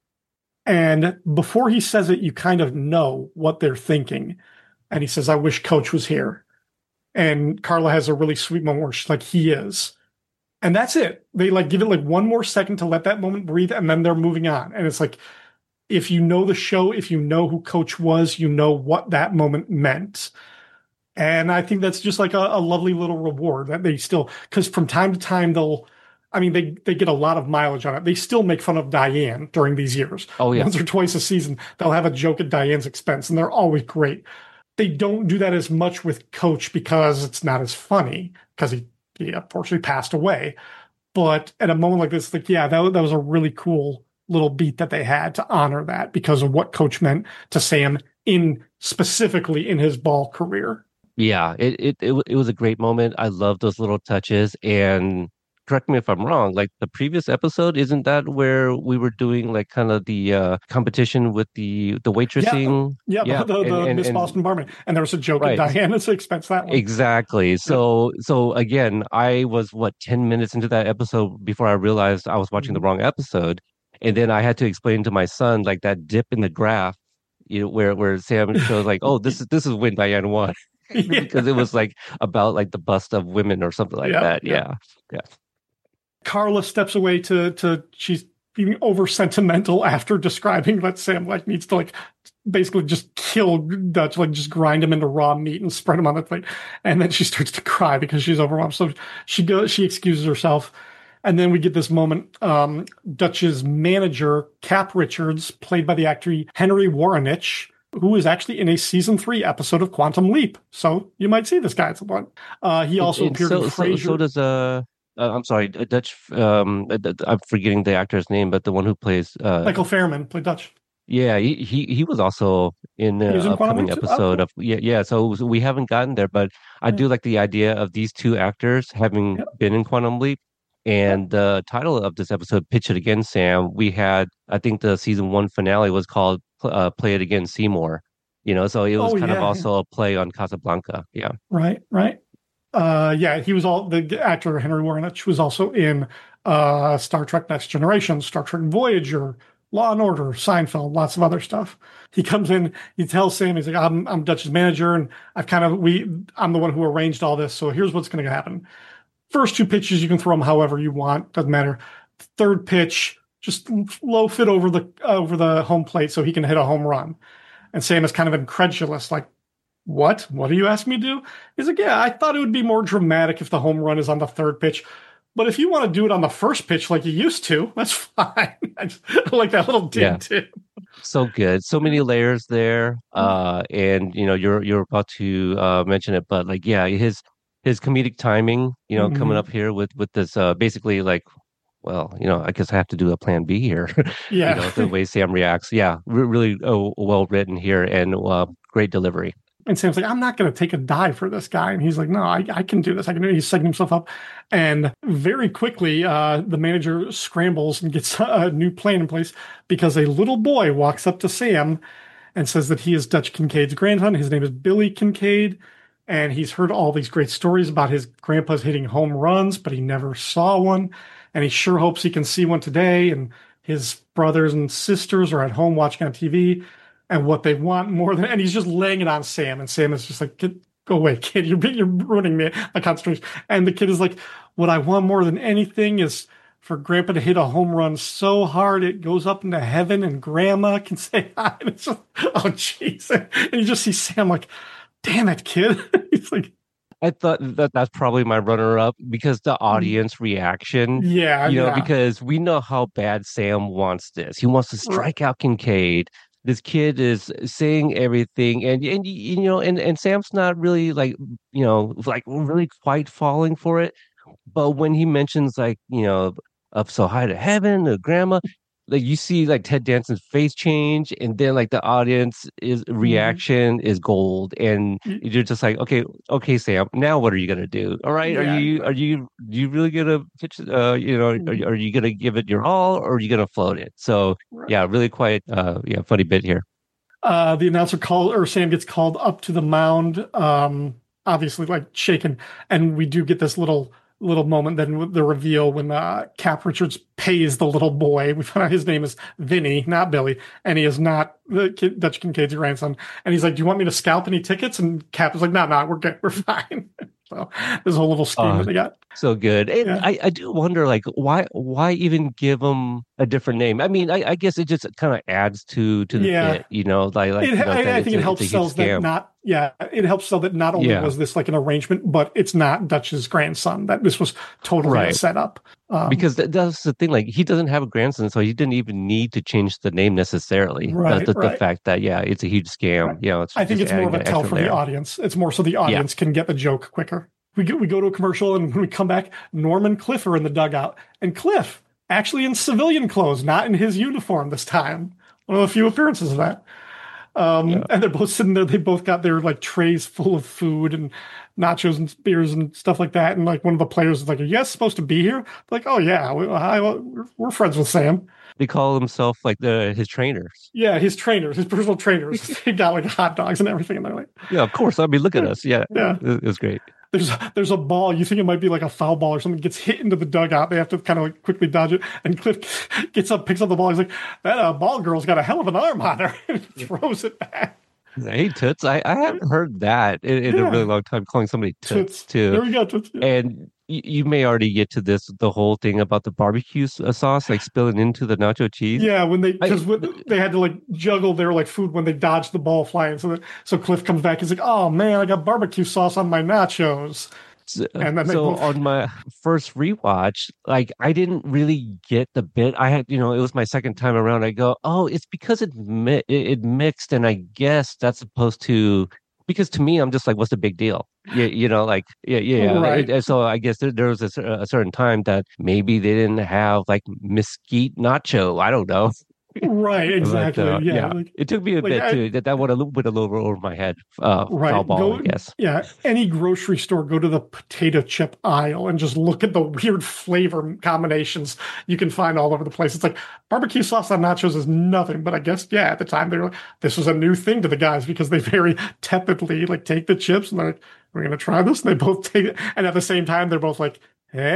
E: And before he says it, you kind of know what they're thinking. And he says, I wish Coach was here. And Carla has a really sweet moment where she's like, he is. And that's it. They like give it like one more second to let that moment breathe, and then they're moving on. And it's like, if you know the show, if you know who Coach was, you know what that moment meant. And I think that's just like a, a lovely little reward that they still, because from time to time they'll, I mean, they, they get a lot of mileage on it. They still make fun of Diane during these years.
F: Oh, yeah.
E: Once or twice a season, they'll have a joke at Diane's expense, and they're always great. They don't do that as much with Coach because it's not as funny, because he, he unfortunately passed away. But at a moment like this, like, yeah, that, that was a really cool little beat that they had to honor that, because of what Coach meant to Sam in specifically in his ball career.
F: Yeah, it it it, wa- it was a great moment. I love those little touches. And correct me if I'm wrong, like the previous episode, isn't that where we were doing like kind of the uh, competition with the the waitressing?
E: Yeah,
F: Yeah,
E: the, the,
F: and-
E: the
F: and-
E: Miss
F: and-
E: Boston barman. And there was a joke
F: Right.
E: at Diana's expense that one.
F: Exactly. So so again, I was what ten minutes into that episode before I realized I was watching the wrong episode, and then I had to explain to my son like that dip in the graph, you know, where where Sam shows like, oh, this is this is when Diane won.
E: Yeah.
F: Because it was like about like the bust of women or something like
E: Yeah,
F: that.
E: yeah.
F: Yeah. Yeah.
E: Carla steps away to to she's being over sentimental after describing that Sam like needs to like basically just kill Dutch, like just grind him into raw meat and spread him on the plate. And then she starts to cry because she's overwhelmed. So she goes, she excuses herself. And then we get this moment. Um, Dutch's manager, Cap Richards, played by the actor Henry Warrenich, who is actually in a season three episode of Quantum Leap. So you might see this guy at some point. Uh, he also
F: And
E: appeared
F: so,
E: in
F: so,
E: Frasier.
F: so does uh, uh I'm sorry, uh, Dutch. Um, uh, uh, I'm forgetting the actor's name, but the one who plays uh,
E: Michael Fairman played Dutch.
F: yeah, he he he was also in
E: He
F: the
E: was in Quantum
F: upcoming
E: Leap too? Oh,
F: episode
E: cool.
F: of yeah yeah. So we haven't gotten there, but I do like the idea of these two actors having
E: Yep.
F: been in Quantum Leap. And the title of this episode, Pitch It Again, Sam, we had, I think the season one finale was called uh, Play It Again, Seymour. You know, so it was
E: Oh,
F: kind
E: yeah,
F: of also a play on Casablanca. Yeah.
E: Right, right. Uh, yeah, he was all the actor Henry Warrenich was also in uh, Star Trek: Next Generation, Star Trek Voyager, Law and Order, Seinfeld, lots of other stuff. He comes in, he tells Sam, he's like, "I'm I'm Dutch's manager, and I've kind of we I'm the one who arranged all this. So here's what's going to happen. First two pitches, you can throw them however you want, doesn't matter. Third pitch, just loaf it over the over the home plate so he can hit a home run." And Sam is kind of incredulous, like, what? What do you ask me to do? He's like, yeah, I thought it would be more dramatic if the home run is on the third pitch, But if you want to do it on the first pitch like you used to, that's fine. I, just, I like that little dig
F: Yeah.
E: too.
F: So good. So many layers there. Uh, and you know, you're you're about to uh mention it, but like, yeah, his his comedic timing, you know, coming
E: Mhm.
F: up here with with this uh basically like, well, you know, I guess I have to do a plan B here.
E: Yeah.
F: You know, the way Sam reacts. Yeah, re- really oh, well written here and uh, great delivery.
E: And Sam's like, I'm not going to take a dive for this guy. And he's like, no, I, I can do this. I can do it. He's setting himself up. And very quickly, uh, the manager scrambles and gets a new plan in place because a little boy walks up to Sam and says that he is Dutch Kincaid's grandson. His name is Billy Kincaid. And he's heard all these great stories about his grandpa's hitting home runs, but he never saw one. And he sure hopes he can see one today. And his brothers and sisters are at home watching on T V. And what they want more than, and he's just laying it on Sam, and Sam is just like, "Get, go away, kid! You're you're ruining me, my concentration." And the kid is like, "What I want more than anything is for Grandpa to hit a home run so hard it goes up into heaven, and Grandma can say hi." And it's just, oh jeez, and you just see Sam like, "Damn it, kid!" He's like,
F: I thought that that's probably my runner up because the audience reaction.
E: "Yeah,
F: You know,
E: yeah.
F: because we know how bad Sam wants this. He wants to strike out Kincaid. This kid is saying everything, and and you know, and and Sam's not really like, you know, like really quite falling for it. But when he mentions like, you know, up so high to heaven, the grandma, like you see like Ted Danson's face change, and then like the audience is reaction is gold, and you're just like, okay, okay, Sam, now what are you gonna do? All right,
E: Yeah.
F: are you are you you really gonna pitch? Uh, you know, are, you- are you gonna give it your all, or are you gonna float it? So yeah, really quite uh yeah, funny bit here.
E: Uh, the announcer called, or Sam gets called up to the mound, um, obviously like shaken, and we do get this little little moment then with the reveal when uh, Cap Richards pays the little boy. We find out his name is Vinny, not Billy, and he is not the kid, Dutch Kincaid's grandson. And he's like, "Do you want me to scalp any tickets?" And Cap is like, "No, no, we're good, we're fine." So there's a whole little scheme
F: Uh,
E: that they got.
F: So good. And
E: Yeah.
F: I, I do wonder, like, why why even give him a different name? I mean, I, I guess it just kind of adds to to the
E: Yeah.
F: bit, you know, like, like
E: It,
F: you know,
E: I,
F: that
E: I
F: it's
E: think
F: a-
E: it helps
F: it's a huge
E: sell that
F: scam.
E: not, yeah, it helps sell that not only
F: Yeah.
E: was this like an arrangement, but it's not Dutch's grandson, that this was totally a
F: Right.
E: setup. Um,
F: Because that, that's the thing, like he doesn't have a grandson, so he didn't even need to change the name necessarily. The-
E: Right,
F: the, the,
E: right.
F: fact that yeah, it's a huge scam.
E: Right.
F: You know, it's
E: I think
F: just
E: it's more of
F: adding
E: a
F: an
E: tell
F: extra
E: for
F: layer.
E: the audience. It's more so the audience can get the joke quicker. We go, we go to a commercial, and when we come back, Norm and Cliff are in the dugout, and Cliff actually in civilian clothes, not in his uniform this time. One of the few appearances of that. Um, And they're both sitting there. They both got their like trays full of food and nachos and beers and stuff like that. And like one of the players is like, "Are you guys supposed to be here?" They're like, "Oh yeah, we, hi, we're, we're friends with Sam."
F: They call himself like the his trainers.
E: Yeah, his trainers, his personal trainers. They got like hot dogs and everything, and they're like,
F: Yeah, of course. I mean, look at us. Yeah,
E: Yeah.
F: it, it was great.
E: There's there's a ball. You think it might be like a foul ball or something. Gets hit into the dugout. They have to kind of like quickly dodge it. And Cliff gets up, picks up the ball. He's like, "That uh, ball girl's got a hell of an arm on her," and throws it back.
F: Hey, Toots, I, I haven't heard that in, in
E: Yeah.
F: a really long time, calling somebody Toots,
E: Toots. There
F: too.
E: we go. Toots.
F: And you, you may already get to this, the whole thing about the barbecue s- uh, sauce, like spilling into the nacho cheese.
E: Yeah, when they because
F: I-
E: they had to like juggle their like food when they dodged the ball flying. So that, so Cliff comes back. He's like, "Oh man, I got barbecue sauce on my nachos."
F: So,
E: And then they
F: so
E: both-
F: on my first rewatch, like I didn't really get the bit. I had, you know, it was my second time around. I go, oh, it's because it mi- it, it mixed, and I guess that's supposed to. Because to me, I'm just like, what's the big deal? Yeah, you know, like yeah, yeah. yeah.
E: Right.
F: And- and so I guess there, there was a, cer- a certain time that maybe they didn't have like mesquite nacho. I don't know.
E: Right, exactly.
F: But, uh,
E: yeah, like,
F: it took me a
E: like,
F: bit
E: I-
F: too. That that went a little bit a little over my head. Uh,
E: right.
F: foul ball,
E: Go-
F: I guess.
E: Yeah, any grocery store, go to the potato chip aisle and just look at the weird flavor combinations you can find all over the place. It's like barbecue sauce on nachos is nothing, but I guess yeah, at the time they were like, this was a new thing to the guys because they very tepidly like take the chips and they're like, "We're gonna try this," and they both take it, and at the same time they're both like,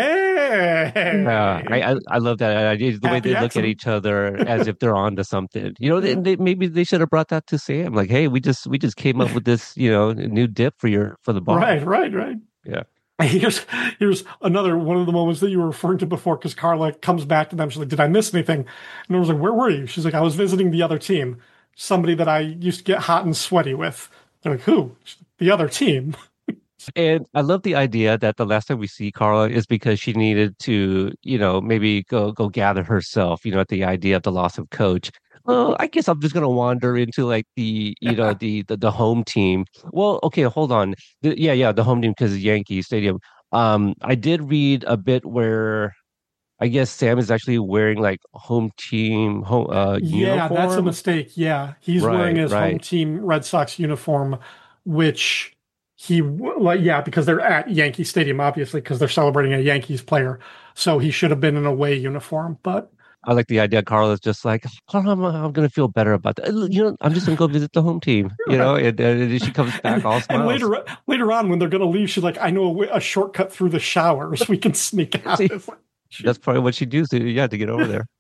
E: "Hey,
F: Yeah, I, I I love that idea. The way
E: Happy
F: they look at
E: accident.
F: each other as if they're onto something. You know, they, they, maybe they should have brought that to Sam. Like, hey, we just we just came up with this, you know, new dip for your for the bar.
E: Right, right, right."
F: Yeah.
E: Here's here's another one of the moments that you were referring to before, because Carla comes back to them. She's like, "Did I miss anything?" And I was like, "Where were you?" She's like, "I was visiting the other team, somebody that I used to get hot and sweaty with." They're like, "Who?" She's like, "The other team."
F: And I love the idea that the last time we see Carla is because she needed to, you know, maybe go go gather herself, you know, at the idea of the loss of coach. Well, I guess I'm just gonna wander into like the, you know, the the, the home team. Well, okay, hold on. The, yeah, yeah, the home team because Yankee Stadium. Um, I did read a bit where I guess Sam is actually wearing like home team home uh
E: Yeah, that's a
F: uniform.
E: mistake. Yeah, he's wearing
F: Right,
E: his home
F: right.
E: team Red Sox uniform, which he like yeah, because they're at Yankee Stadium, obviously, because they're celebrating a Yankees player. So he should have been in a away uniform. But
F: I like the idea. Carla's just like, oh, I'm, I'm gonna feel better about that. Uh, You know, I'm just gonna go visit the home team. You know,
E: right.
F: and, and she comes back
E: And,
F: all
E: and
F: smiles.
E: later later on, when they're going to leave, she's like, "I know a, wa- a shortcut through the showers. We can sneak out."
F: See,
E: It's like,
F: that's probably what she does. To, yeah, to get over there.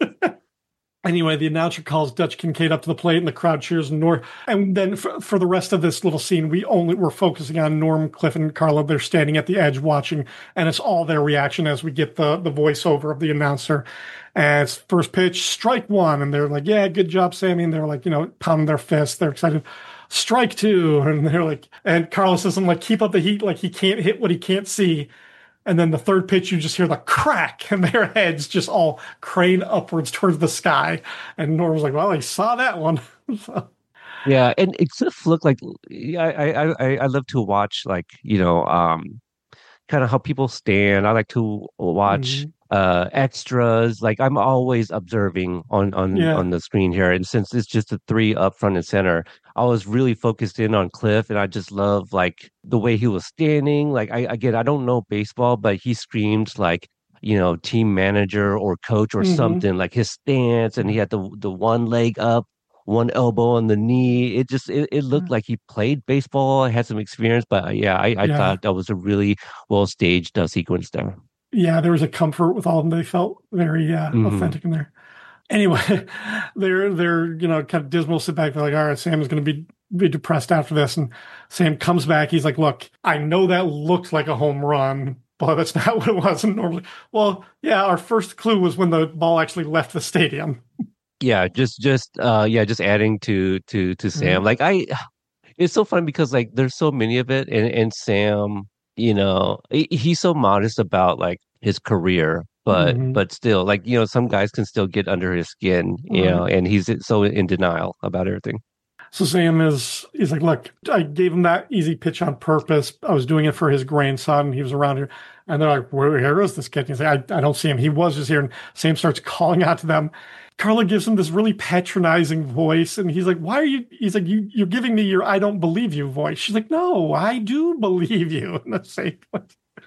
E: anyway, the announcer calls Dutch Kincaid up to the plate, and the crowd cheers. Norm, and then for, for the rest of this little scene, we only we're focusing on Norm, Cliff, and Carla. They're standing at the edge watching, and it's all their reaction as we get the the voiceover of the announcer. And it's first pitch, strike one, and they're like, "Yeah, good job, Sammy." And they're like, you know, pounding their fists. They're excited. Strike two, and they're like, and Carlos says, "I'm like, keep up the heat, like he can't hit what he can't see." And then the third pitch, you just hear the crack, and their heads just all crane upwards towards the sky. And Norm's like, "Well, I saw that one." So,
F: Yeah, and it sort of looked like yeah, I, I I I love to watch like you know um kind of how people stand. I like to watch
E: mhm.
F: uh extras. Like I'm always observing on on
E: Yeah.
F: on the screen here. And since it's just the three up front and center, I was really focused in on Cliff, and I just love like the way he was standing. Like I again, I don't know baseball, but he screamed like you know team manager or coach or
E: hmm
F: something. Like his stance, and he had the the one leg up, one elbow on the knee. It just it, it looked like he played baseball, had some experience. But uh, yeah, I, I
E: Yeah.
F: thought that was a really well staged uh, sequence there.
E: Yeah. There was a comfort with all of them. They felt very uh,
F: Hmm.
E: authentic in there. Anyway, they're they're you know kind of dismal. Sit back. They're like, "All right, Sam is going to be be depressed after this." And Sam comes back. He's like, "Look, I know that looked like a home run, but that's not what it was." And normally, well, yeah, our first clue was when the ball actually left the stadium.
F: Yeah, just just uh yeah, just adding to to to Sam.
E: Mhm.
F: Like I it's so fun because like there's so many of it, and and Sam, you know, he- he's so modest about like his career, but
E: Mhm.
F: but still like you know some guys can still get under his skin, you
E: Right.
F: know, and he's so in denial about everything.
E: So Sam is he's like, "Look, I gave him that easy pitch on purpose. I was doing it for his grandson. He was around here." And they're like, "Where here is this kid?" And he's like, I, I don't see him. He was just here. And Sam starts calling out to them. Carla gives him this really patronizing voice, and he's like, "Why are you?" He's like, "You you're giving me your I don't believe you voice." She's like, "No, I do believe you." In the same way.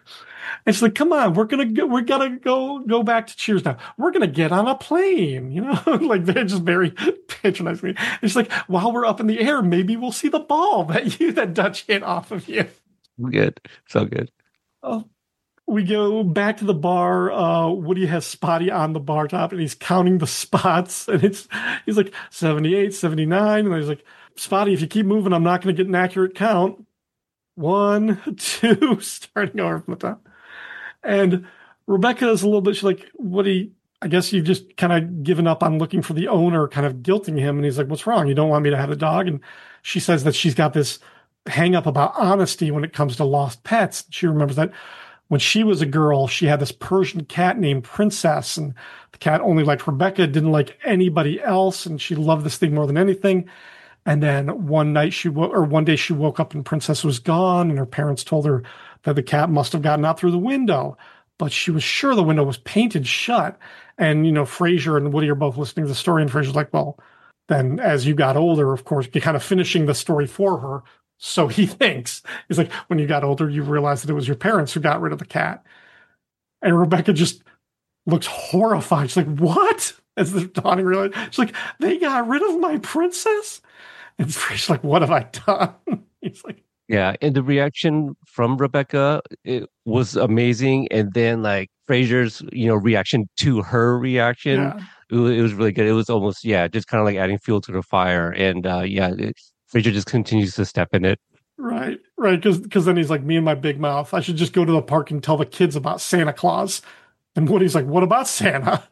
E: And she's like, "Come on, we're gonna go, we're gonna go go back to Cheers now. We're gonna get on a plane, you know." Like they're just very patronizing. And she's like, "While we're up in the air, maybe we'll see the ball that you that Dutch hit off of you."
F: Good. So good.
E: Oh, we go back to the bar. Uh, Woody has Spotty on the bar top, and he's counting the spots. And it's he's like seventy-eight, seventy-nine, and he's like, "Spotty, if you keep moving, I'm not going to get an accurate count." One, two, starting over from the top. And Rebecca is a little bit, she's like, Woody, I guess you've just kind of given up on looking for the owner, kind of guilting him. And he's like, "What's wrong? You don't want me to have a dog?" And she says that she's got this hang up about honesty when it comes to lost pets. She remembers that when she was a girl, she had this Persian cat named Princess, and the cat only liked Rebecca, didn't like anybody else, and she loved this thing more than anything. And then one night she woke, or one day she woke up and Princess was gone, and her parents told her that the cat must have gotten out through the window, but she was sure the window was painted shut. And you know, Fraser and Woody are both listening to the story, and Fraser's like, "Well, then as you got older, of course, you're kind of finishing the story for her." So he thinks he's like, "When you got older, you realized that it was your parents who got rid of the cat." And Rebecca just looks horrified. She's like, "What?" As the dawning realized, she's like, "They got rid of my princess?" And Fraser's like, "What have I done?" He's like,
F: Yeah, and the reaction from Rebecca it was amazing, and then like Fraser's, you know, reaction to her reaction,
E: "Yeah,
F: it was, it was really good. It was almost yeah, just kind of like adding fuel to the fire, and uh yeah, it, Fraser just continues to step in it.
E: right, right." Because because then he's like, "Me and my big mouth. I should just go to the park and tell the kids about Santa Claus." And Woody's like, "What about Santa?"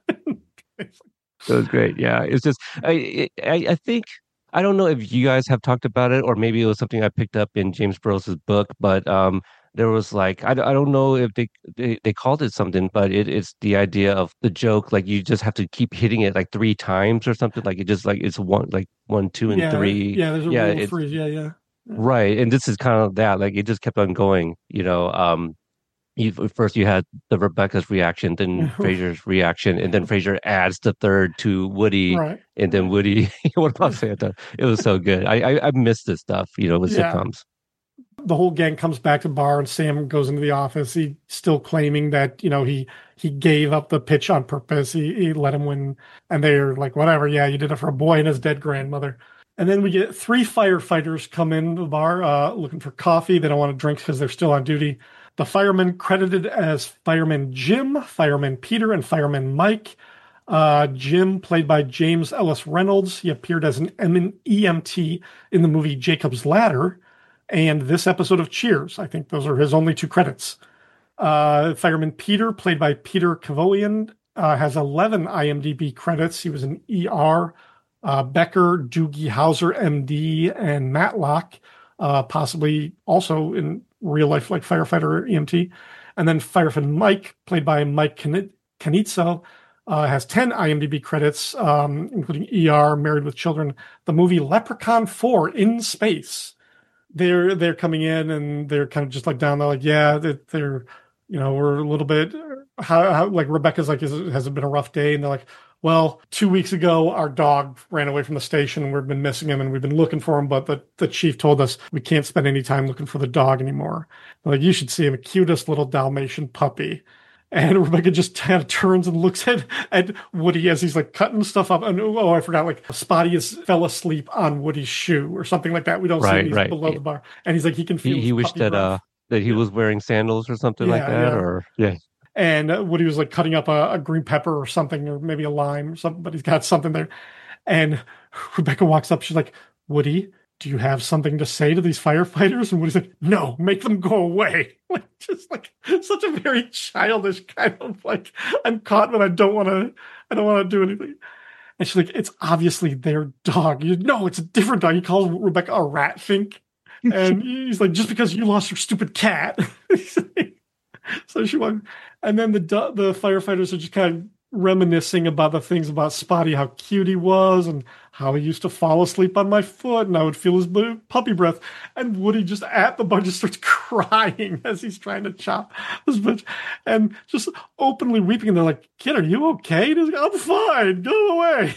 F: It was great. Yeah, it's just I I, I think I don't know if you guys have talked about it, or maybe it was something I picked up in James Burroughs' book, but um, there was like I, I don't know if they, they they called it something, but it, it's the idea of the joke like you just have to keep hitting it like three times or something. Like it just like it's one like one, two, and
E: Yeah,
F: three.
E: yeah. There's a
F: Yeah,
E: rule of
F: it's
E: freeze. Yeah, yeah.
F: right. And this is kind of that. Like it just kept on going. You know, um, you first you had the Rebecca's reaction, then Frasier's reaction, and then Frasier adds the third to Woody,
E: Right.
F: and then Woody. What about Santa? It was so good. I I, I miss this stuff. You know, with
E: Yeah.
F: sitcoms.
E: The whole gang comes back to the bar and Sam goes into the office. He's still claiming that, you know, he he gave up the pitch on purpose. He, he let him win. And they're like, whatever. Yeah, you did it for a boy and his dead grandmother. And then we get three firefighters come into the bar uh, looking for coffee. They don't want to drink because they're still on duty. The firemen credited as Fireman Jim, Fireman Peter, and Fireman Mike. Uh, Jim, played by James Ellis Reynolds. He appeared as an E M T in the movie Jacob's Ladder and this episode of Cheers. I think those are his only two credits. Uh, Fireman Peter, played by Peter Kavoian, uh, has eleven IMDb credits. He was an E R. Uh, Becker, Doogie Howser, M D, and Matlock, uh, possibly also in real life like firefighter or E M T. And then Firefighter Mike, played by Mike Canizzo, uh, has ten IMDb credits, um, including E R, Married with Children, the movie Leprechaun four, In Space. They're they're coming in and they're kind of just like down there, like, yeah, they're, they're you know, we're a little bit, how, how like Rebecca's like, is, has it been a rough day? And they're like, well, two weeks ago, our dog ran away from the station and we've been missing him and we've been looking for him. But the, the chief told us we can't spend any time looking for the dog anymore. They're like, you should see him, the cutest little Dalmatian puppy. And Rebecca just kind of turns and looks at, at Woody as he's like cutting stuff up. And oh, I forgot, like Spotty is fell asleep on Woody's shoe or something like that. We don't
F: Right,
E: see him, he's
F: right.
E: below the bar. And he's like, he can feel
F: He
E: his
F: he wished
E: puppy
F: that
E: breath.
F: uh that he was wearing sandals or something like
E: Yeah,
F: that,
E: yeah.
F: or yeah.
E: And uh, Woody was like cutting up a, a green pepper or something, or maybe a lime or something, but he's got something there. And Rebecca walks up. She's like, Woody, do you have something to say to these firefighters? And Woody's like, no, make them go away. Like, just like such a very childish kind of like, I'm caught, but I don't want to, I don't want to do anything. And she's like, it's obviously their dog. You know, it's a different dog. He calls Rebecca a rat fink. And he's like, just because you lost your stupid cat. So she went, and then the the firefighters are just kind of reminiscing about the things about Spotty, how cute he was, and how he used to fall asleep on my foot, and I would feel his puppy breath. And Woody just at the bar just starts crying as he's trying to chop this bitch, and just openly weeping. And they're like, "Kid, are you okay?" And he's like, "I'm fine. Go away."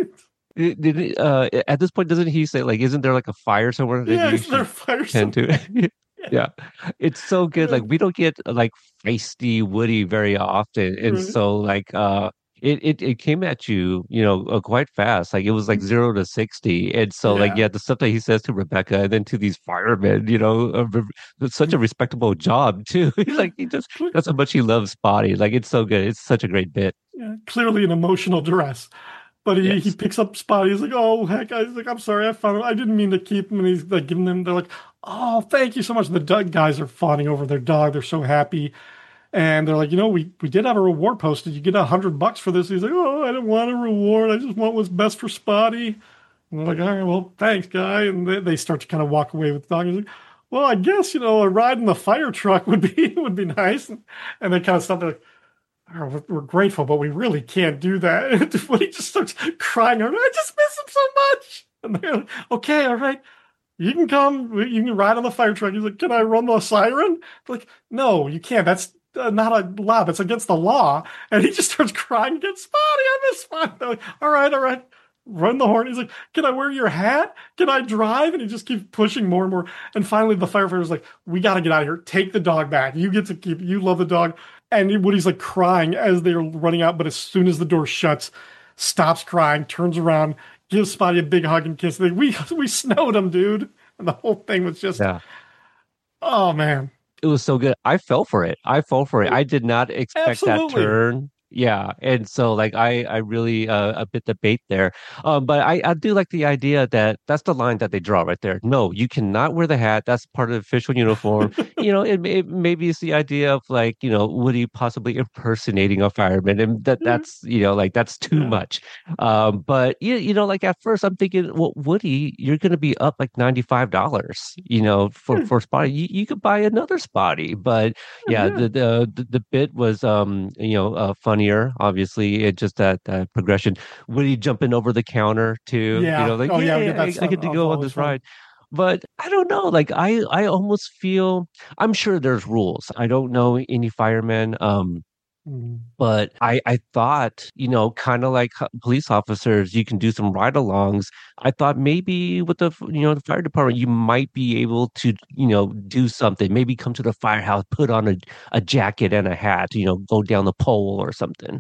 F: Did, did he, uh, at this point, doesn't he say like, "Isn't there like a fire somewhere that
E: Yeah,
F: you
E: is there a fire
F: tend to?" Yeah, it's so good. Like we don't get like feisty Woody very often, and
E: Right.
F: so like uh, it it it came at you, you know, uh, quite fast. Like it was like zero to sixty, and so like
E: Yeah.
F: yeah, the stuff that he says to Rebecca, and then to these firemen, you know, uh, re- it's such a respectable job too. Like he just that's how much he loves Spotty. Like it's so good. It's such a great bit.
E: Yeah, clearly an emotional duress. But he,
F: Yes.
E: he picks up Spotty. He's like, "Oh heck!" I was like, "I'm sorry, I found him. I didn't mean to keep him." And he's like giving them. They're like, "Oh, thank you so much." The dog guys are fawning over their dog. They're so happy, and they're like, "You know, we we did have a reward posted. You get a hundred bucks for this." He's like, "Oh, I didn't want a reward. I just want what's best for Spotty." And they're like, "All right, well, thanks, guy." And they, they start to kind of walk away with the dog. He's like, "Well, I guess you know a ride in the fire truck would be would be nice." And, and they kind of stop. They're like, "Oh, we're, we're grateful, but we really can't do that." And when he just starts crying, I just miss him so much. And they're like, "Okay, all right, you can come, you can ride on the fire truck." He's like, "Can I run the siren?" They're like, "No, you can't. That's uh, not a law. That's against the law." And he just starts crying again. "Spotty, I miss Spotty." They're like, "All right, all right, run the horn." He's like, "Can I wear your hat? Can I drive?" And he just keeps pushing more and more. And finally, the firefighter's like, "We got to get out of here. Take the dog back. You get to keep. You love the dog." And Woody's like crying as they're running out, but as soon as the door shuts, stops crying, turns around, gives Spotty a big hug and kiss. Like, we we snowed him, dude. And the whole thing was just,
F: Yeah.
E: oh man,
F: It was so good. I fell for it. I fell for it. I did not expect
E: Absolutely.
F: that turn. Yeah, and so like I I really uh, a bit debate there, um, but I I do like the idea that that's the line that they draw right there. No, you cannot wear the hat. That's part of the official uniform. You know, it, it maybe it's the idea of like you know Woody possibly impersonating a fireman, and that that's you know like that's too
E: Yeah.
F: much. Um, but you you know like at first I'm thinking, well, Woody, you're going to be up like ninety five dollars, you know, for
E: Yeah.
F: for spotty. You you could buy another spotty, but yeah,
E: Yeah.
F: the the the, the bit was um you know uh, funnier. Obviously, it just that that progression. Woody jumping over the counter too. You know,
E: Yeah.
F: like
E: Oh yeah, we
F: yeah,
E: get
F: I,
E: that
F: I
E: stuff.
F: get to
E: That's
F: go on
E: always
F: this
E: fun.
F: ride. But I don't know. Like I I almost feel I'm sure there's rules. I don't know any firemen. Um,
E: Mm.
F: but I, I thought, you know, kind of like ho- police officers, you can do some ride-alongs. I thought maybe with the, f- you know, the fire department, you might be able to, you know, do something. Maybe come to the firehouse, put on a, a jacket and a hat, you know, go down the pole or something.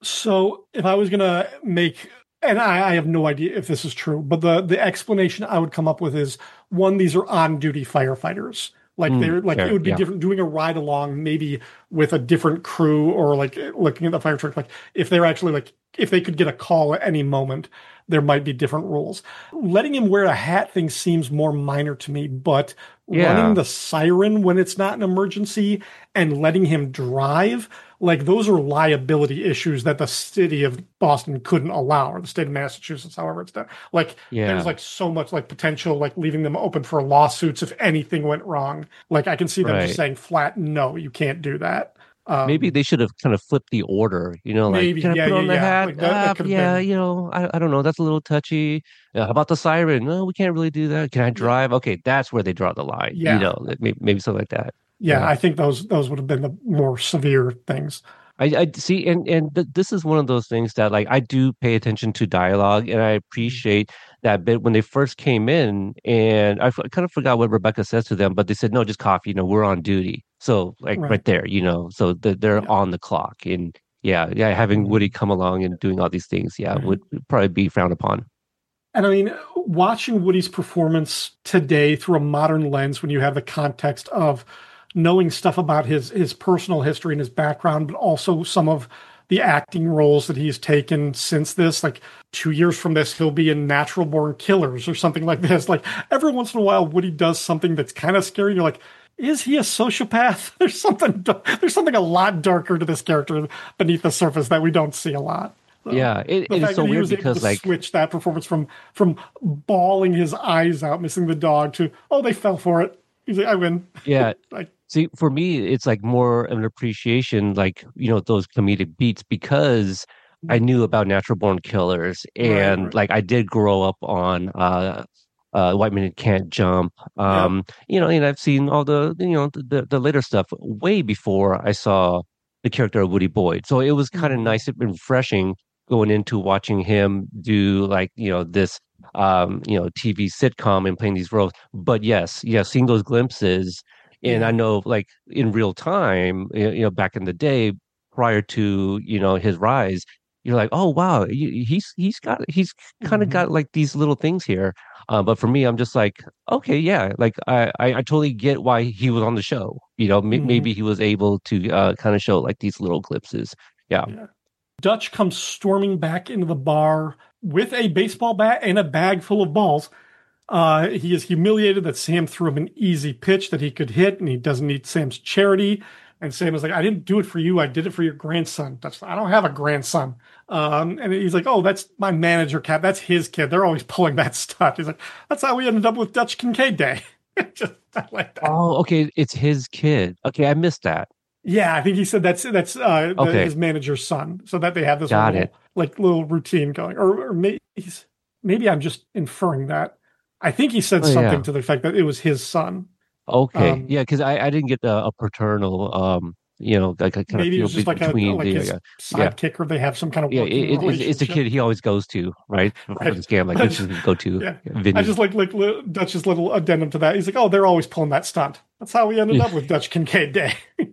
E: So if I was gonna make, and I, I have no idea if this is true, but the the explanation I would come up with is one, these are on duty firefighters. Like
F: Mm,
E: they're like it
F: fair.
E: would be
F: Yeah.
E: different doing a ride along maybe with a different crew or like looking at the fire truck. Like if they're actually like if they could get a call at any moment, there might be different rules. Letting him wear a hat thing seems more minor to me, but running
F: Yeah.
E: the siren when it's not an emergency and letting him drive, like those are liability issues that the city of Boston couldn't allow, or the state of Massachusetts, however it's done. Like there's
F: Yeah.
E: like so much like potential, like leaving them open for lawsuits if anything went wrong. Like I can see them just
F: Right.
E: saying flat, no, you can't do that.
F: Maybe
E: Um,
F: they should have kind of flipped the order, you know, like,
E: maybe,
F: can I
E: yeah,
F: put
E: yeah,
F: on the
E: yeah.
F: hat?
E: Like that,
F: Ah,
E: that could have
F: yeah,
E: been,
F: you know, I, I don't know. That's a little touchy. Uh, how about the siren? No, we can't really do that. Can I
E: yeah,
F: drive? Okay, that's where they draw the line, you
E: yeah,
F: know, like maybe, maybe something like that.
E: yeah.
F: Yeah.
E: I think those those would have been the more severe things.
F: I, I see, and and th this is one of those things that like I do pay attention to dialogue, and I
E: Mhm.
F: appreciate that bit when they first came in, and I, f- kind of forgot what Rebecca says to them, but they said no, just coffee. You know, we're on duty, so like
E: Right.
F: right there, you know, so th they're
E: Yeah.
F: on the clock, and yeah, yeah, having Woody
E: Mhm.
F: come along and doing all these things, yeah,
E: Right.
F: would probably be frowned upon.
E: And I mean, watching Woody's performance today through a modern lens, when you have the context of knowing stuff about his his personal history and his background, but also some of the acting roles that he's taken since this, like two years from this, he'll be in Natural Born Killers or something like this. Like every once in a while, Woody does something that's kind of scary. And you're like, is he a sociopath? There's something there's something a lot darker to this character beneath the surface that we don't see a lot. So
F: Yeah, it,
E: the
F: it is
E: fact
F: so
E: that he
F: weird
E: was able to
F: because like
E: switch that performance from from bawling his eyes out, missing the dog, to oh they fell for it. He's like, I win.
F: yeah,
E: Like
F: see, for me, it's like more of an appreciation, like, you know, those comedic beats because I knew about Natural Born Killers
E: right,
F: and
E: right.
F: like I did grow up on uh uh White Men Can't Jump.
E: Yep.
F: Um, you know, and I've seen all the you know the the later stuff way before I saw the character of Woody Boyd. So it was kind of
E: Mhm.
F: nice and refreshing going into watching him do like, you know, this um, you know, T V sitcom and playing these roles. But yes, yeah, seeing those glimpses and I
E: Yeah.
F: know, like in real time, y- you know, back in the day, prior to you know his rise, you're like, oh wow, he- he's he's got he's kind of
E: Mhm.
F: got like these little things here. Uh, but for me, I'm just like, okay, yeah, like I, I I totally get why he was on the show. You know, m
E: Mhm.
F: maybe he was able to uh, kind of show like these little glimpses. Yeah,
E: Yeah. Dutch comes storming back into the bar with a baseball bat and a bag full of balls. Uh, he is humiliated that Sam threw him an easy pitch that he could hit, and he doesn't need Sam's charity. And Sam is like, I didn't do it for you. I did it for your grandson. Dutch, I don't have a grandson. Um, and he's like, oh, that's my manager cat. That's his kid. They're always pulling that stuff. He's like, that's how we ended up with Dutch Kincaid Day. Just I like that.
F: Oh, okay. It's his kid. Okay, I missed that.
E: Yeah, I think he said that's that's uh, the,
F: Okay,
E: his manager's son, so that they have this
F: got
E: little
F: it.
E: like little routine going. Or, or maybe he's, maybe I'm just inferring that. I think he said
F: Oh
E: something
F: yeah.
E: to the effect that it was his son.
F: Okay.
E: Um,
F: Yeah, because I, I didn't get a, a paternal um, you know, like I kind of
E: maybe it
F: feel
E: was
F: be
E: just like a
F: between
E: like
F: the
E: his
F: uh, yeah.
E: sidekick, or they have some kind of
F: Yeah,
E: working
F: it, it, it's a
E: relationship.
F: kid he always goes to, right? For
E: Right.
F: the scam, like
E: I
F: which
E: just,
F: is his go-to,
E: yeah, I
F: Vinny.
E: just like like li- Dutch's little addendum to that. He's like, oh, they're always pulling that stunt. That's how we ended up with Dutch Kincaid Day.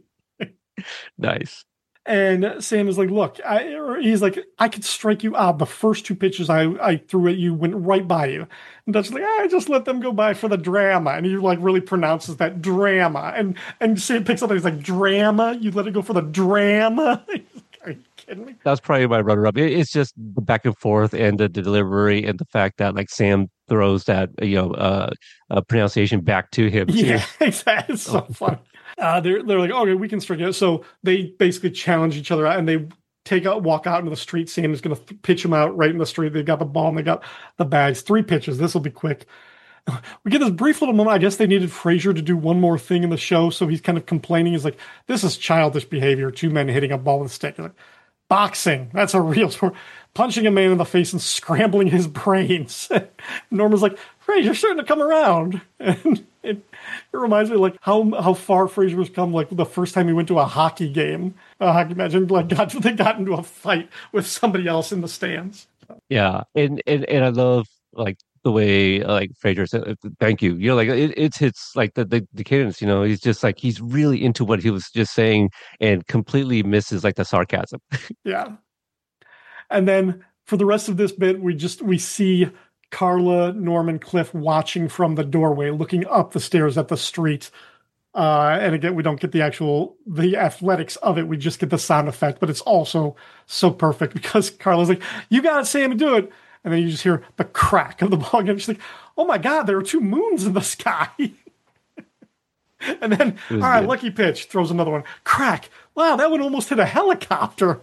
F: Nice.
E: And Sam is like, look, I, or he's like, I could strike you out. The first two pitches I, I threw at you went right by you. And Dutch is like, I just let them go by for the drama. And he like really pronounces that drama. And and Sam picks up and he's like, drama? You let it go for the drama? Are you kidding me?
F: That's probably my runner-up. It, it's just the back and forth and the, the delivery and the fact that like Sam throws that you know uh, uh pronunciation back to him. Too.
E: Yeah, exactly. It's so funny. Uh, they're they're like, okay, we can string it. So they basically challenge each other out, and they take out, walk out into the street. Sam is going to th- pitch him out right in the street. They got the ball and they got the bags. Three pitches. This will be quick. We get this brief little moment. I guess they needed Frasier to do one more thing in the show, so he's kind of complaining. He's like, "This is childish behavior. Two men hitting a ball with a stick." Like, boxing. That's a real sport. Punching a man in the face and scrambling his brains. Norman's like, Frasier's starting to come around. And it, it reminds me of like how how far Frasier has come. Like the first time he went to a hockey game, a hockey match, and like got they got into a fight with somebody else in the stands.
F: Yeah, and and and I love like the way uh, like Frasier said, "Thank you." You know, like it, it's hits like the, the the cadence. You know, he's just like he's really into what he was just saying and completely misses like the sarcasm.
E: Yeah. And then for the rest of this bit, we just we see Carla, Norman, Cliff watching from the doorway, looking up the stairs at the street. Uh, and again, we don't get the actual the athletics of it. We just get the sound effect, but it's also so perfect because Carla's like, "You got it, Sam, do it." And then you just hear the crack of the ball again. She's like, "Oh my God, there are two moons in the sky." And then, all right, good. Lucky pitch, throws another one. Crack. Wow, that one almost hit a helicopter.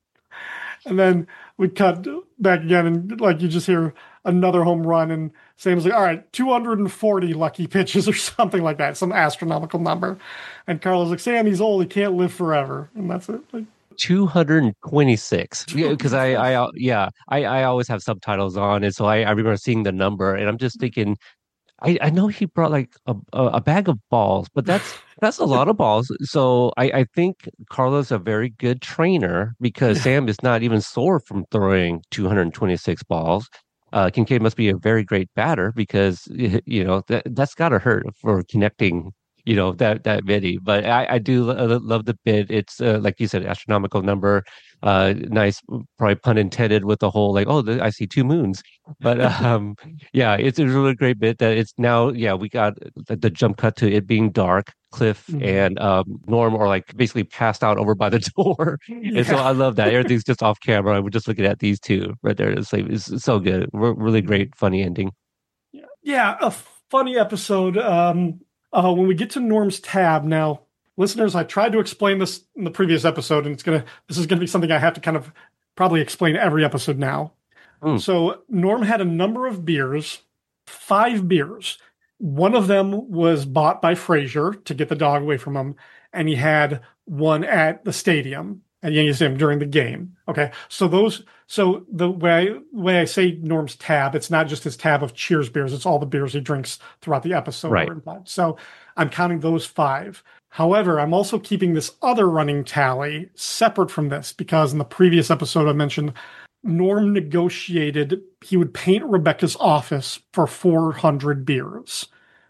E: And then we cut back again, and like you just hear another home run, and Sam's like, "All right, two hundred forty lucky pitches or something like that, some astronomical number." And Carla's like, "Sam, he's old, he can't live forever," and that's it. Like,
F: two hundred twenty-six. Yeah, because I, I, yeah, I, I always have subtitles on, and so I, I remember seeing the number, and I'm just thinking, I, I know he brought like a, a bag of balls, but that's that's a lot of balls. So I, I think Carla's a very good trainer because Sam is not even sore from throwing two hundred twenty-six balls. Uh, Kincaid must be a very great batter because you know that that's got to hurt for connecting. You know that that many, but I, I do lo- love the bit. It's uh, like you said, astronomical number. Uh, nice, probably pun intended with the whole like, oh, the, I see two moons. But um, yeah, it's a really great bit that it's now. Yeah, we got the, the jump cut to it being dark. Cliff mm-hmm. and um, Norm are like basically passed out over by the door, yeah. And so I love that everything's just off camera. We're just looking at these two right there. It's like it's, it's so good. Re- really great, funny ending.
E: Yeah, yeah, a funny episode. Um, Uh, when we get to Norm's tab now, listeners, I tried to explain this in the previous episode, and it's gonna. This is gonna be something I have to kind of probably explain every episode now. Mm. So Norm had a number of beers, five beers. One of them was bought by Frasier to get the dog away from him, and he had one at the stadium at Yankee Stadium during the game. Okay, so those. So the way way I say Norm's tab, it's not just his tab of Cheers beers; it's all the beers he drinks throughout the episode.
F: Right.
E: So I'm counting those five. However, I'm also keeping this other running tally separate from this because in the previous episode I mentioned Norm negotiated he would paint Rebecca's office for four hundred beers.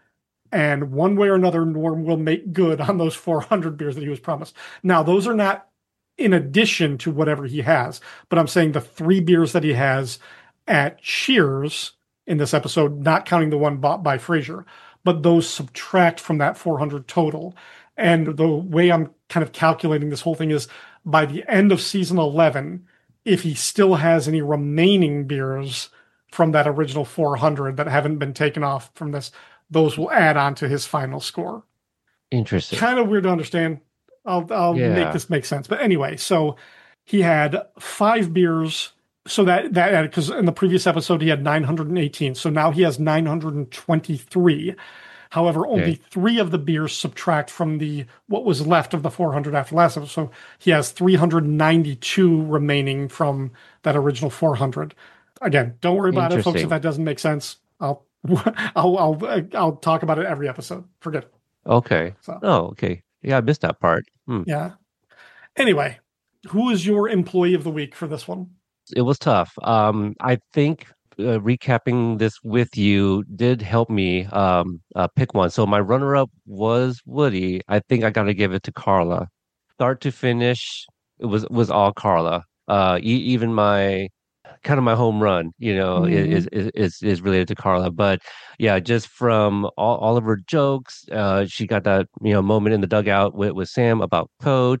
E: And one way or another, Norm will make good on those four hundred beers that he was promised. Now, those are not in addition to whatever he has. But I'm saying the three beers that he has at Cheers in this episode, not counting the one bought by Frasier, but those subtract from that four hundred total. And the way I'm kind of calculating this whole thing is by the end of season eleven, if he still has any remaining beers from that original four hundred that haven't been taken off from this, those will add on to his final score.
F: Interesting.
E: Kind of weird to understand. I'll I'll yeah. make this make sense. But anyway, so he had five beers. So that that because in the previous episode he had nine hundred eighteen. So now he has nine hundred twenty-three. However, only okay. three of the beers subtract from the what was left of the four hundred after last episode. So he has three hundred ninety-two remaining from that original four hundred. Again, don't worry about it, folks. If that doesn't make sense, I'll I'll I'll I'll talk about it every episode. Forget it.
F: Okay. So. Oh, okay. Yeah, I missed that part. Hmm.
E: Yeah. Anyway, who is your employee of the week for this one?
F: It was tough. Um, I think uh, recapping this with you did help me um, uh, pick one. So my runner-up was Woody. I think I got to give it to Carla. Start to finish, it was was all Carla. Uh, e- even my kind of my home run, you know, mm-hmm. is, is is is related to Carla. But yeah, just from all, all of her jokes, uh, she got that you know moment in the dugout with, with Sam about Coach.